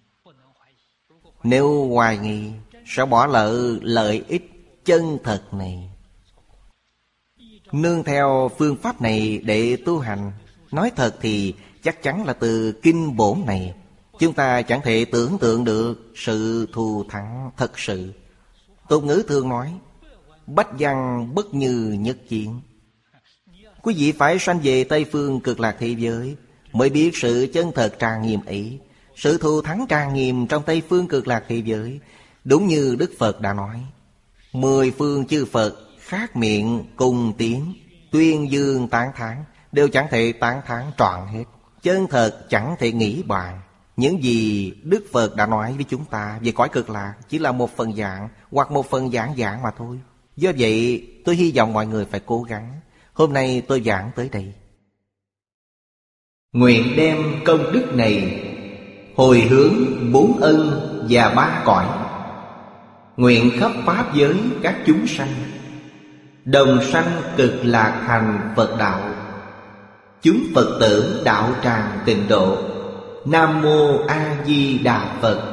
Nếu hoài nghi sẽ bỏ lỡ lợi ích chân thật này. Nương theo phương pháp này để tu hành, nói thật thì chắc chắn là từ kinh bổn này chúng ta chẳng thể tưởng tượng được sự thù thắng thật sự. Tục ngữ thường nói bách văn bất như nhất chiến. Quý vị phải sanh về Tây phương cực lạc thế giới mới biết sự chân thật trang nghiêm ấy. Sự thù thắng trang nghiêm trong Tây phương cực lạc thế giới, đúng như Đức Phật đã nói, mười phương chư Phật khác miệng cùng tiếng, tuyên dương tán thán, đều chẳng thể tán thán trọn hết. Chân thật chẳng thể nghĩ bàn. Những gì Đức Phật đã nói với chúng ta về cõi cực lạc chỉ là một phần dạng hoặc một phần giảng giảng mà thôi. Do vậy tôi hy vọng mọi người phải cố gắng. Hôm nay tôi giảng tới đây. Nguyện đem công đức này hồi hướng bốn ân và ba cõi, nguyện khắp pháp giới các chúng sanh đồng sanh cực lạc thành Phật đạo. Chúng Phật tử đạo tràng tịnh độ. Nam mô A Di Đà Phật.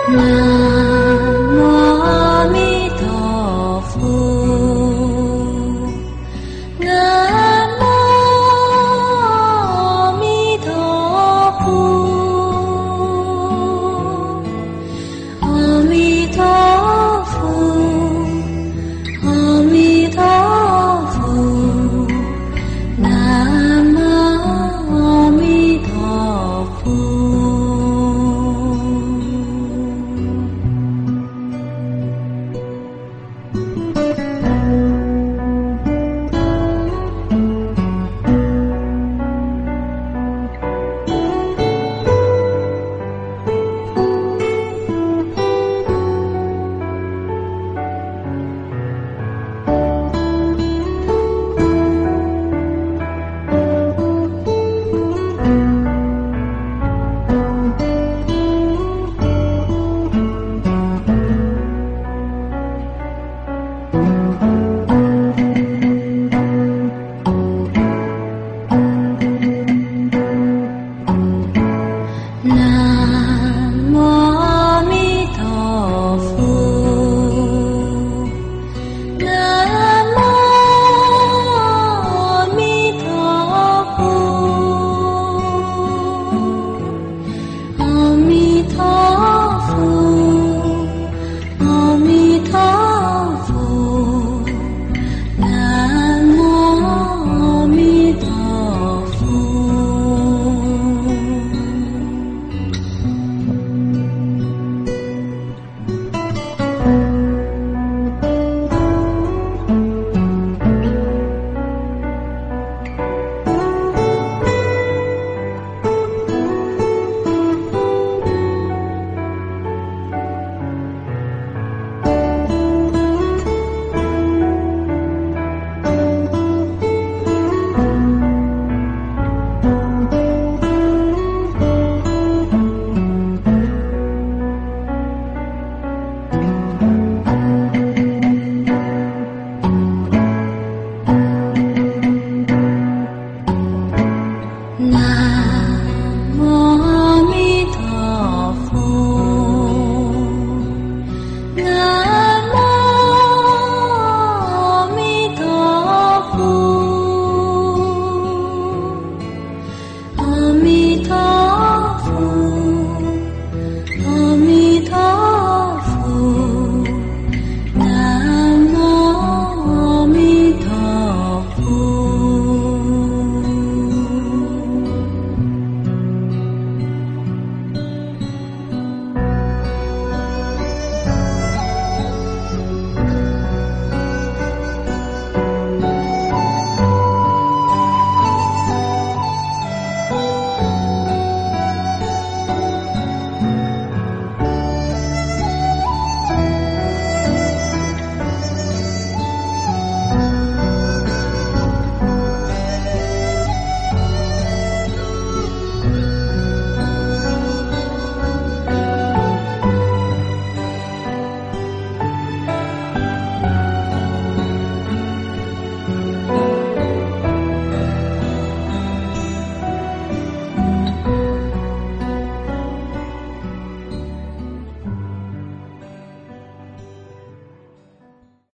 Amitha